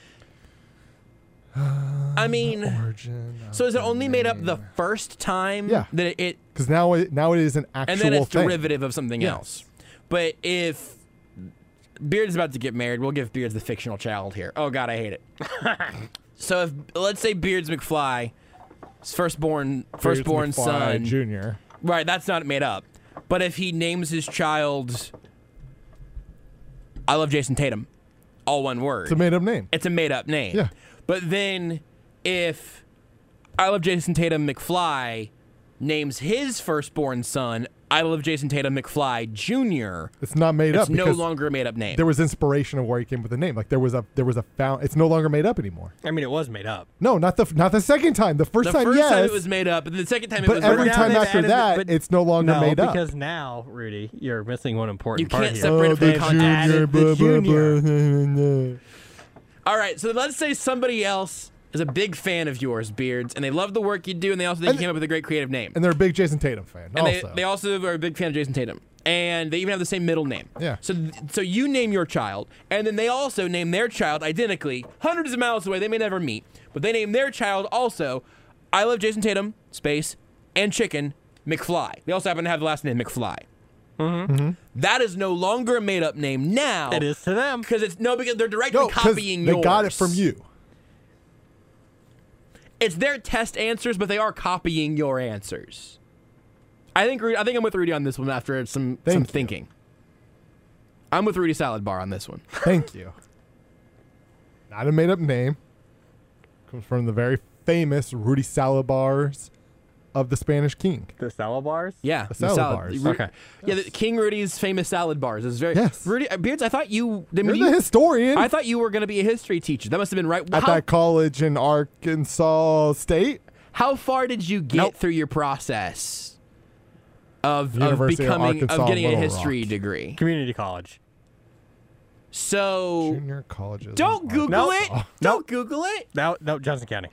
[SPEAKER 3] I mean,
[SPEAKER 5] Origin.
[SPEAKER 3] so is it only made up the first time
[SPEAKER 5] Yeah.
[SPEAKER 3] that it
[SPEAKER 5] Because now it is an actual
[SPEAKER 3] and then it's
[SPEAKER 5] thing.
[SPEAKER 3] derivative of something
[SPEAKER 5] Yes.
[SPEAKER 3] else? But if Beard's about to get married, we'll give Beards the fictional child here. Oh God, I hate it. So if let's say Beards McFly, his firstborn
[SPEAKER 5] McFly
[SPEAKER 3] son,
[SPEAKER 5] Jr.
[SPEAKER 3] right? That's not made up. But if he names his child, I love Jason Tatum, all one word.
[SPEAKER 5] It's a made up name.
[SPEAKER 3] It's a made up name.
[SPEAKER 5] Yeah.
[SPEAKER 3] But then if I love Jason Tatum McFly names his firstborn son I Love Jason Tatum McFly Jr.
[SPEAKER 5] It's not made up.
[SPEAKER 3] It's no
[SPEAKER 5] because
[SPEAKER 3] longer a made-up name.
[SPEAKER 5] There was inspiration of where he came with the name. Like there was a found. It's no longer made up anymore.
[SPEAKER 4] I mean, it was made up.
[SPEAKER 5] No, not the second time. The first
[SPEAKER 3] The
[SPEAKER 5] time,
[SPEAKER 3] first
[SPEAKER 5] yes.
[SPEAKER 3] time it was made up, and the second time it
[SPEAKER 5] But
[SPEAKER 3] was
[SPEAKER 5] every
[SPEAKER 3] made up.
[SPEAKER 5] time
[SPEAKER 4] they've
[SPEAKER 5] after
[SPEAKER 4] added
[SPEAKER 5] that,
[SPEAKER 4] but
[SPEAKER 5] it's no longer made up.
[SPEAKER 4] because now, Rudy, you're missing one important
[SPEAKER 3] You
[SPEAKER 4] part
[SPEAKER 3] can't
[SPEAKER 4] here.
[SPEAKER 3] separate it from the context.
[SPEAKER 4] Added the junior.
[SPEAKER 3] All right, so let's say somebody else is a big fan of yours, Beards, and they love the work you do, and they also think you came up with a great creative name.
[SPEAKER 5] And they're a big Jason Tatum fan.
[SPEAKER 3] And
[SPEAKER 5] also,
[SPEAKER 3] they also are a big fan of Jason Tatum. And they even have the same middle name.
[SPEAKER 5] Yeah.
[SPEAKER 3] So you name your child, and then they also name their child identically, hundreds of miles away. They may never meet, but they name their child also I Love Jason Tatum, space, and Chicken, McFly. They also happen to have the last name McFly. That is no longer a made-up name now.
[SPEAKER 4] It is to them.
[SPEAKER 3] Because they're directly
[SPEAKER 5] no, 'cause
[SPEAKER 3] copying
[SPEAKER 5] they
[SPEAKER 3] yours.
[SPEAKER 5] got it from you.
[SPEAKER 3] It's their test answers, but they are copying your answers. I think I'm with Rudy on this one after some
[SPEAKER 5] Thank you.
[SPEAKER 3] thinking. I'm with Rudy Salad Bar on this one.
[SPEAKER 5] Thank you. Not a made up name. Comes from the very famous Rudy Salabars of the Spanish King.
[SPEAKER 4] The salad bars?
[SPEAKER 3] Yeah,
[SPEAKER 5] The salad bars.
[SPEAKER 4] Okay.
[SPEAKER 3] Yeah, the King Rudy's famous salad bars is very.
[SPEAKER 5] Yes.
[SPEAKER 3] Rudy Beards, I thought you. I mean,
[SPEAKER 5] You're the historian
[SPEAKER 3] I thought you were going to be a history teacher. That must have been right.
[SPEAKER 5] at that college in Arkansas State.
[SPEAKER 3] How far did you get through your process of
[SPEAKER 5] University of
[SPEAKER 3] becoming
[SPEAKER 5] Arkansas,
[SPEAKER 3] getting a
[SPEAKER 5] Little
[SPEAKER 3] history
[SPEAKER 5] Rock.
[SPEAKER 3] degree?
[SPEAKER 4] Community college.
[SPEAKER 3] So
[SPEAKER 5] Junior colleges.
[SPEAKER 3] don't
[SPEAKER 5] in
[SPEAKER 3] Google
[SPEAKER 5] Arkansas.
[SPEAKER 3] it. Don't Google it.
[SPEAKER 4] No, Johnson County.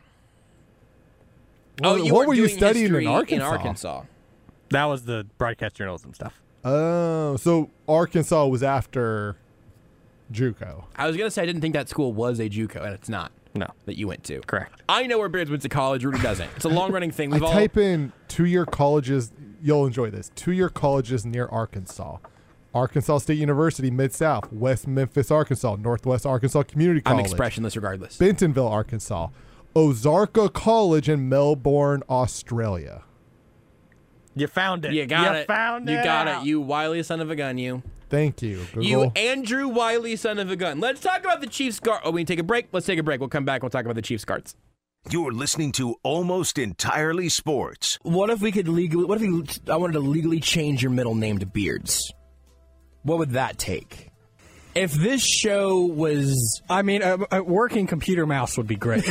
[SPEAKER 5] What were you
[SPEAKER 3] doing
[SPEAKER 5] studying
[SPEAKER 3] history
[SPEAKER 5] in Arkansas?
[SPEAKER 4] That was the broadcast journalism stuff.
[SPEAKER 5] Oh, so Arkansas was after JUCO.
[SPEAKER 3] I was gonna say I didn't think that school was a JUCO, and it's not.
[SPEAKER 4] No.
[SPEAKER 3] That you went to.
[SPEAKER 4] Correct.
[SPEAKER 3] I know where Beards went to college. Rudy doesn't. It's a long-running thing.
[SPEAKER 5] I
[SPEAKER 3] We've all.
[SPEAKER 5] type in 2-year colleges. You'll enjoy this. 2-year colleges near Arkansas. Arkansas State University, Mid-South. West Memphis, Arkansas. Northwest Arkansas Community
[SPEAKER 3] I'm
[SPEAKER 5] College.
[SPEAKER 3] expressionless regardless.
[SPEAKER 5] Bentonville, Arkansas. Ozarka College in Melbourne, Australia.
[SPEAKER 4] You found it.
[SPEAKER 3] You got it.
[SPEAKER 4] Found it.
[SPEAKER 3] You got
[SPEAKER 4] out.
[SPEAKER 3] it. You wily son of a gun. You.
[SPEAKER 5] Thank you, Google.
[SPEAKER 3] You Andrew Wiley son of a gun. Let's talk about the Chiefs guard. Oh, we can take a break. Let's take a break. We'll come back. We'll talk about the Chiefs guards.
[SPEAKER 2] You're listening to Almost Entirely Sports.
[SPEAKER 3] What if we could I wanted to legally change your middle name to Beards? What would that take? If this show was...
[SPEAKER 6] I mean, a working computer mouse would be great.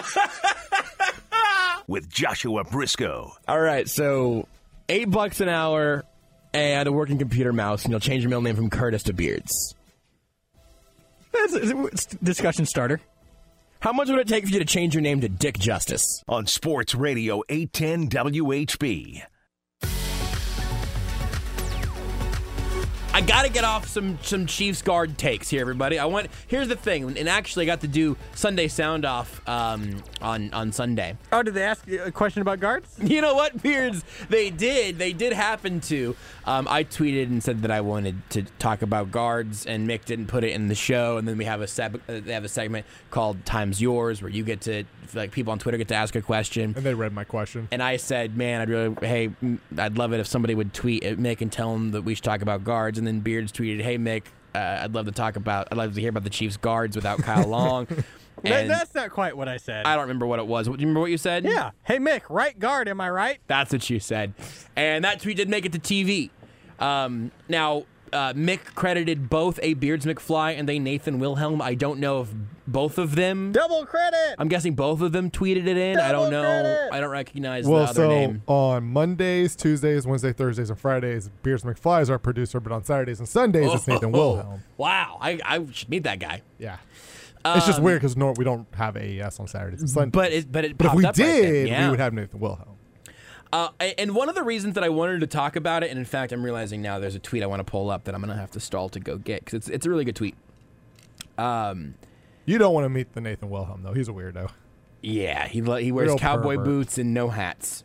[SPEAKER 2] With Joshua Briscoe.
[SPEAKER 3] All right, so $8 an hour and a working computer mouse, and you'll change your middle name from Curtis to Beards.
[SPEAKER 6] It's a discussion starter.
[SPEAKER 3] How much would it take for you to change your name to Dick Justice?
[SPEAKER 2] On Sports Radio 810 WHB.
[SPEAKER 3] I got to get off some Chiefs guard takes here, everybody. Here's the thing, and actually I got to do Sunday Sound Off on Sunday.
[SPEAKER 4] Oh, did they ask you a question about guards?
[SPEAKER 3] You know what, Beards? They did happen to. I tweeted and said that I wanted to talk about guards, and Mick didn't put it in the show. And then we have they have a segment called Time's Yours, where you get to, like, people on Twitter get to ask a question.
[SPEAKER 5] And they read my question.
[SPEAKER 3] And I said, man, I'd love it if somebody would tweet at Mick and tell him that we should talk about guards. And then Beards tweeted, hey, Mick, I'd love to hear about the Chiefs guards without Kyle Long. And
[SPEAKER 4] That's not quite what I said.
[SPEAKER 3] I don't remember what it was. Do you remember what you said?
[SPEAKER 4] Yeah. Hey, Mick, right guard, am I right?
[SPEAKER 3] That's what you said. And that tweet did make it to TV. Now, Mick credited both a Beards McFly and a Nathan Wilhelm. I don't know if both of them.
[SPEAKER 4] Double credit.
[SPEAKER 3] I'm guessing both of them tweeted it in. I don't know.
[SPEAKER 4] credit.
[SPEAKER 3] I don't recognize
[SPEAKER 5] Well,
[SPEAKER 3] the other
[SPEAKER 5] so
[SPEAKER 3] name.
[SPEAKER 5] on Mondays, Tuesdays, Wednesdays, Thursdays, and Fridays, Beards McFly is our producer, but on Saturdays and Sundays, it's Nathan Wilhelm.
[SPEAKER 3] Wow. I should meet that guy.
[SPEAKER 5] Yeah. It's just weird because we don't have AES on Saturdays and Sundays.
[SPEAKER 3] But it
[SPEAKER 5] But if
[SPEAKER 3] popped
[SPEAKER 5] we
[SPEAKER 3] up right then.
[SPEAKER 5] did,
[SPEAKER 3] Yeah.
[SPEAKER 5] we would have Nathan Wilhelm.
[SPEAKER 3] And one of the reasons that I wanted to talk about it, and in fact, I'm realizing now there's a tweet I want to pull up that I'm going to have to stall to go get, because it's a really good tweet.
[SPEAKER 5] You don't want to meet the Nathan Wilhelm, though. He's a weirdo.
[SPEAKER 3] Yeah, he wears
[SPEAKER 5] Real
[SPEAKER 3] cowboy
[SPEAKER 5] pervert.
[SPEAKER 3] boots and no hats.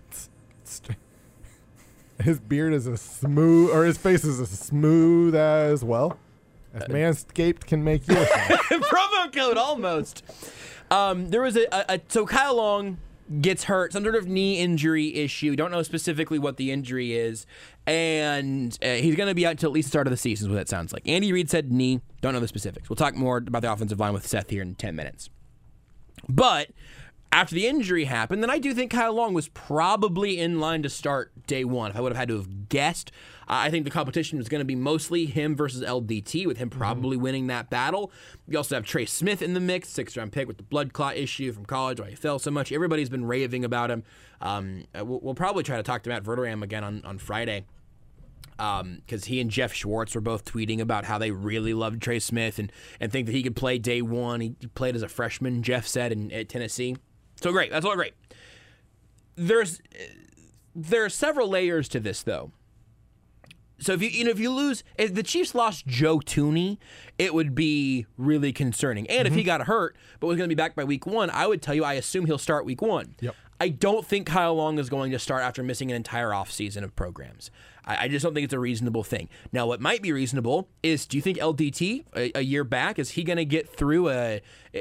[SPEAKER 5] His beard is his face is as smooth as, well, as Manscaped can make yours.
[SPEAKER 3] Promo code almost. There was so Kyle Long gets hurt, some sort of knee injury issue. Don't know specifically what the injury is, and he's going to be out until at least the start of the season, is what it sounds like. Andy Reid said knee. Don't know the specifics. We'll talk more about the offensive line with Seth here in 10 minutes. But after the injury happened, then I do think Kyle Long was probably in line to start day one. If I would have had to have guessed, I think the competition was going to be mostly him versus LDT, with him probably winning that battle. You also have Trey Smith in the mix, 6th-round pick with the blood clot issue from college, why he fell so much. Everybody's been raving about him. We'll probably try to talk to Matt Verderam again on Friday, because he and Jeff Schwartz were both tweeting about how they really loved Trey Smith and think that he could play day one. He played as a freshman, Jeff said, at Tennessee. So great. That's all great. There are several layers to this, though. So if the Chiefs lost Joe Thuney, it would be really concerning. And if he got hurt but was going to be back by week 1, I would tell you I assume he'll start week 1.
[SPEAKER 5] Yep.
[SPEAKER 3] I don't think Kyle Long is going to start after missing an entire offseason of programs. I just don't think it's a reasonable thing. Now, what might be reasonable is, do you think LDT a year back, is he going to get through a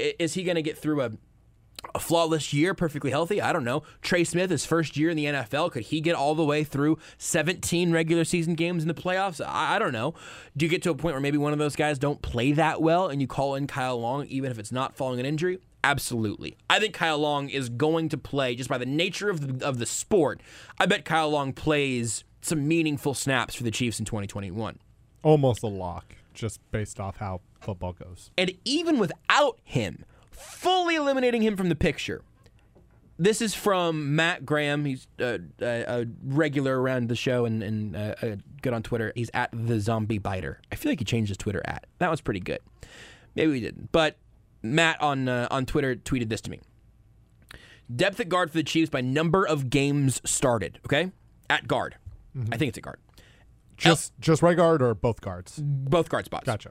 [SPEAKER 3] flawless year, perfectly healthy? I don't know. Trey Smith, his first year in the NFL, could he get all the way through 17 regular season games in the playoffs? I don't know. Do you get to a point where maybe one of those guys don't play that well and you call in Kyle Long, even if it's not following an injury? Absolutely. I think Kyle Long is going to play, just by the nature of the sport. I bet Kyle Long plays some meaningful snaps for the Chiefs in 2021.
[SPEAKER 5] Almost a lock, just based off how football goes.
[SPEAKER 3] And even without him, fully eliminating him from the picture. This is from Matt Graham. He's a regular around the show and good on Twitter. He's at the Zombie Biter. I feel like he changed his Twitter at. That was pretty good. Maybe we didn't. But Matt on Twitter tweeted this to me. Depth at guard for the Chiefs by number of games started. Okay, at guard. I think it's at guard.
[SPEAKER 5] Just right guard or both guards?
[SPEAKER 3] Both guard spots.
[SPEAKER 5] Gotcha.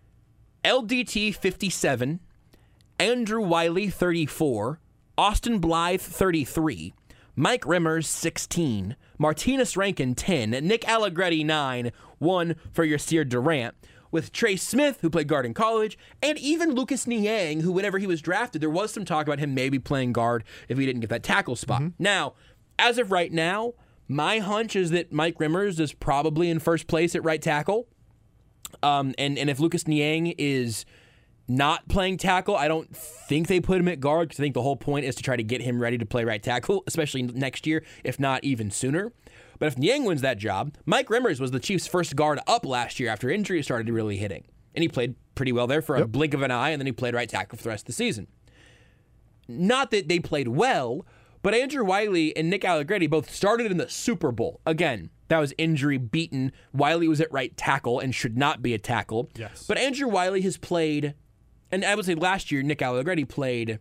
[SPEAKER 3] LDT 57. Andrew Wiley, 34, Austin Blythe, 33, Mike Rimmers, 16, Martinez Rankin, 10, Nick Allegretti, 9, 1 for Yasir Durant, with Trey Smith, who played guard in college, and even Lucas Niang, who whenever he was drafted, there was some talk about him maybe playing guard if he didn't get that tackle spot. Now, as of right now, my hunch is that Mike Rimmers is probably in first place at right tackle, and if Lucas Niang is not playing tackle, I don't think they put him at guard, because I think the whole point is to try to get him ready to play right tackle, especially next year, if not even sooner. But if Niang wins that job, Mike Rimmers was the Chiefs' first guard up last year after injury started really hitting. And he played pretty well there for a blink of an eye, and then he played right tackle for the rest of the season. Not that they played well, but Andrew Wiley and Nick Allegretti both started in the Super Bowl. Again, that was injury beaten. Wiley was at right tackle and should not be a tackle.
[SPEAKER 5] Yes.
[SPEAKER 3] But Andrew Wiley has played, and I would say last year, Nick Allegretti played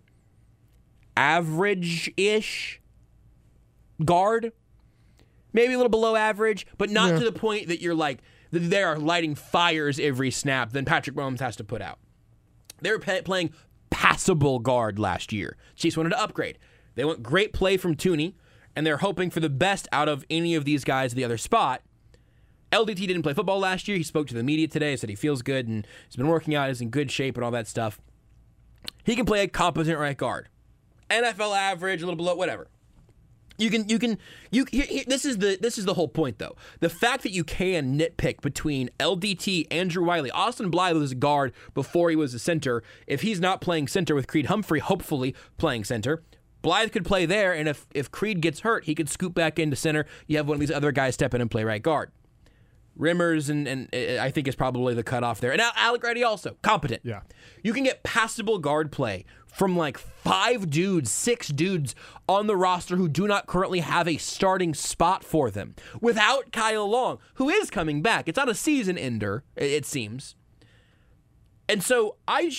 [SPEAKER 3] average-ish guard. Maybe a little below average, but not to the point that you're like, they are lighting fires every snap, then Patrick Mahomes has to put out. They were playing passable guard last year. Chiefs wanted to upgrade. They want great play from Thuney, and they're hoping for the best out of any of these guys at the other spot. LDT didn't play football last year. He spoke to the media today, said he feels good and he's been working out, is in good shape and all that stuff. He can play a competent right guard. NFL average, a little below, whatever. This is the whole point, though. The fact that you can nitpick between LDT, Andrew Wiley, Austin Blythe was a guard before he was a center. If he's not playing center with Creed Humphrey, hopefully playing center, Blythe could play there, and if Creed gets hurt, he could scoop back into center. You have one of these other guys step in and play right guard. Rimmers and I think is probably the cutoff there. And Allegretti also, competent.
[SPEAKER 5] Yeah.
[SPEAKER 3] You can get passable guard play from like 6 dudes on the roster who do not currently have a starting spot for them without Kyle Long, who is coming back. It's not a season ender, it seems. And so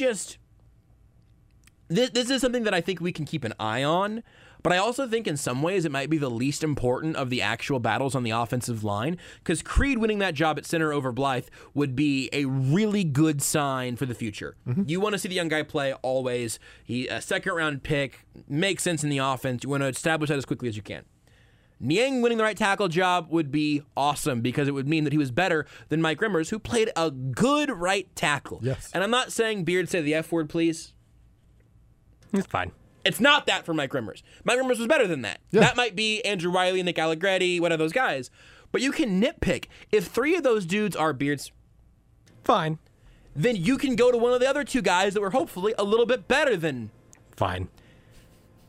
[SPEAKER 3] this is something that I think we can keep an eye on, but I also think in some ways it might be the least important of the actual battles on the offensive line, because Creed winning that job at center over Blythe would be a really good sign for the future. You want to see the young guy play always. He a second-round pick, makes sense in the offense. You want to establish that as quickly as you can. Niang winning the right tackle job would be awesome, because it would mean that he was better than Mike Rimmers, who played a good right tackle.
[SPEAKER 5] Yes.
[SPEAKER 3] And I'm not saying, Beard, say the F word, please.
[SPEAKER 4] It's fine.
[SPEAKER 3] It's not that for Mike Rimmers. Mike Rimmers was better than that.
[SPEAKER 5] Yeah.
[SPEAKER 3] That might be Andrew Wiley, Nick Allegretti, one of those guys. But you can nitpick. If 3 of those dudes are Beards,
[SPEAKER 4] Fine.
[SPEAKER 3] then you can go to one of the other 2 guys that were hopefully a little bit better than.
[SPEAKER 4] Fine.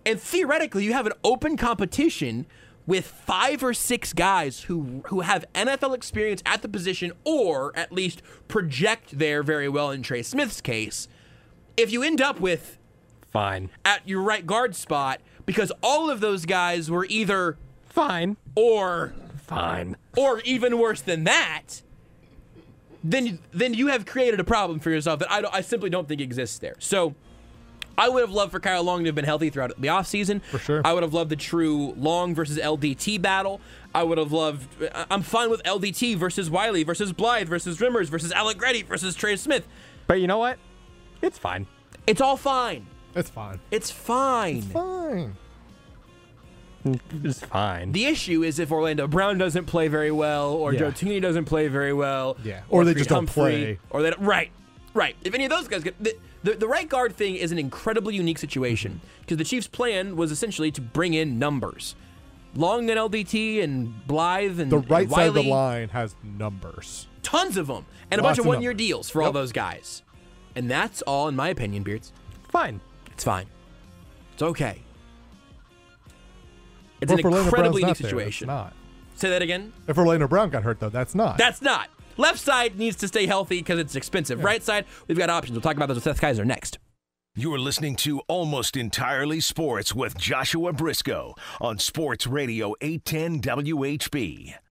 [SPEAKER 3] And theoretically, you have an open competition with 5 or 6 guys who have NFL experience at the position, or at least project there very well in Trey Smith's case. If you end up with
[SPEAKER 4] Fine.
[SPEAKER 3] at your right guard spot, because all of those guys were either
[SPEAKER 4] Fine.
[SPEAKER 3] or
[SPEAKER 4] Fine.
[SPEAKER 3] even worse than that, then you have created a problem for yourself that I simply don't think exists there. So I would have loved for Kyle Long to have been healthy throughout the offseason.
[SPEAKER 5] For sure.
[SPEAKER 3] I would have loved the true Long versus LDT battle. I'm fine with LDT versus Wiley versus Blythe versus Rimmers versus Allegretti versus Trey Smith.
[SPEAKER 4] But you know what? It's fine.
[SPEAKER 3] It's all fine.
[SPEAKER 5] It's fine.
[SPEAKER 3] It's fine.
[SPEAKER 5] Fine.
[SPEAKER 4] It's fine.
[SPEAKER 3] The issue is if Orlando Brown doesn't play very well, or
[SPEAKER 5] Yeah.
[SPEAKER 3] Joe Tooney doesn't play very well,
[SPEAKER 5] Yeah. Or they
[SPEAKER 3] Creed
[SPEAKER 5] just don't
[SPEAKER 3] Humphrey,
[SPEAKER 5] play.
[SPEAKER 3] or they don't, right. If any of those guys get the right guard thing is an incredibly unique situation because the Chiefs' plan was essentially to bring in numbers. Long and LDT and Blythe and
[SPEAKER 5] The right
[SPEAKER 3] and
[SPEAKER 5] side of the
[SPEAKER 3] Wiley,
[SPEAKER 5] line has numbers.
[SPEAKER 3] tons of them, and a
[SPEAKER 5] Lots
[SPEAKER 3] bunch of
[SPEAKER 5] of
[SPEAKER 3] one-year
[SPEAKER 5] numbers.
[SPEAKER 3] deals for all
[SPEAKER 5] Yep.
[SPEAKER 3] those guys. And that's all, in my opinion, Beards.
[SPEAKER 4] Fine.
[SPEAKER 3] It's fine. It's okay. It's
[SPEAKER 5] Well,
[SPEAKER 3] an
[SPEAKER 5] if Orlando
[SPEAKER 3] incredibly
[SPEAKER 5] Brown's
[SPEAKER 3] unique
[SPEAKER 5] not there, it's
[SPEAKER 3] situation.
[SPEAKER 5] not.
[SPEAKER 3] Say that again.
[SPEAKER 5] If Orlando Brown got hurt, though, that's not.
[SPEAKER 3] That's not. Left side needs to stay healthy because it's expensive. Right side, we've got options. We'll talk about those with Seth Kaiser next.
[SPEAKER 2] You're listening to Almost Entirely Sports with Joshua Briscoe on Sports Radio 810 WHB.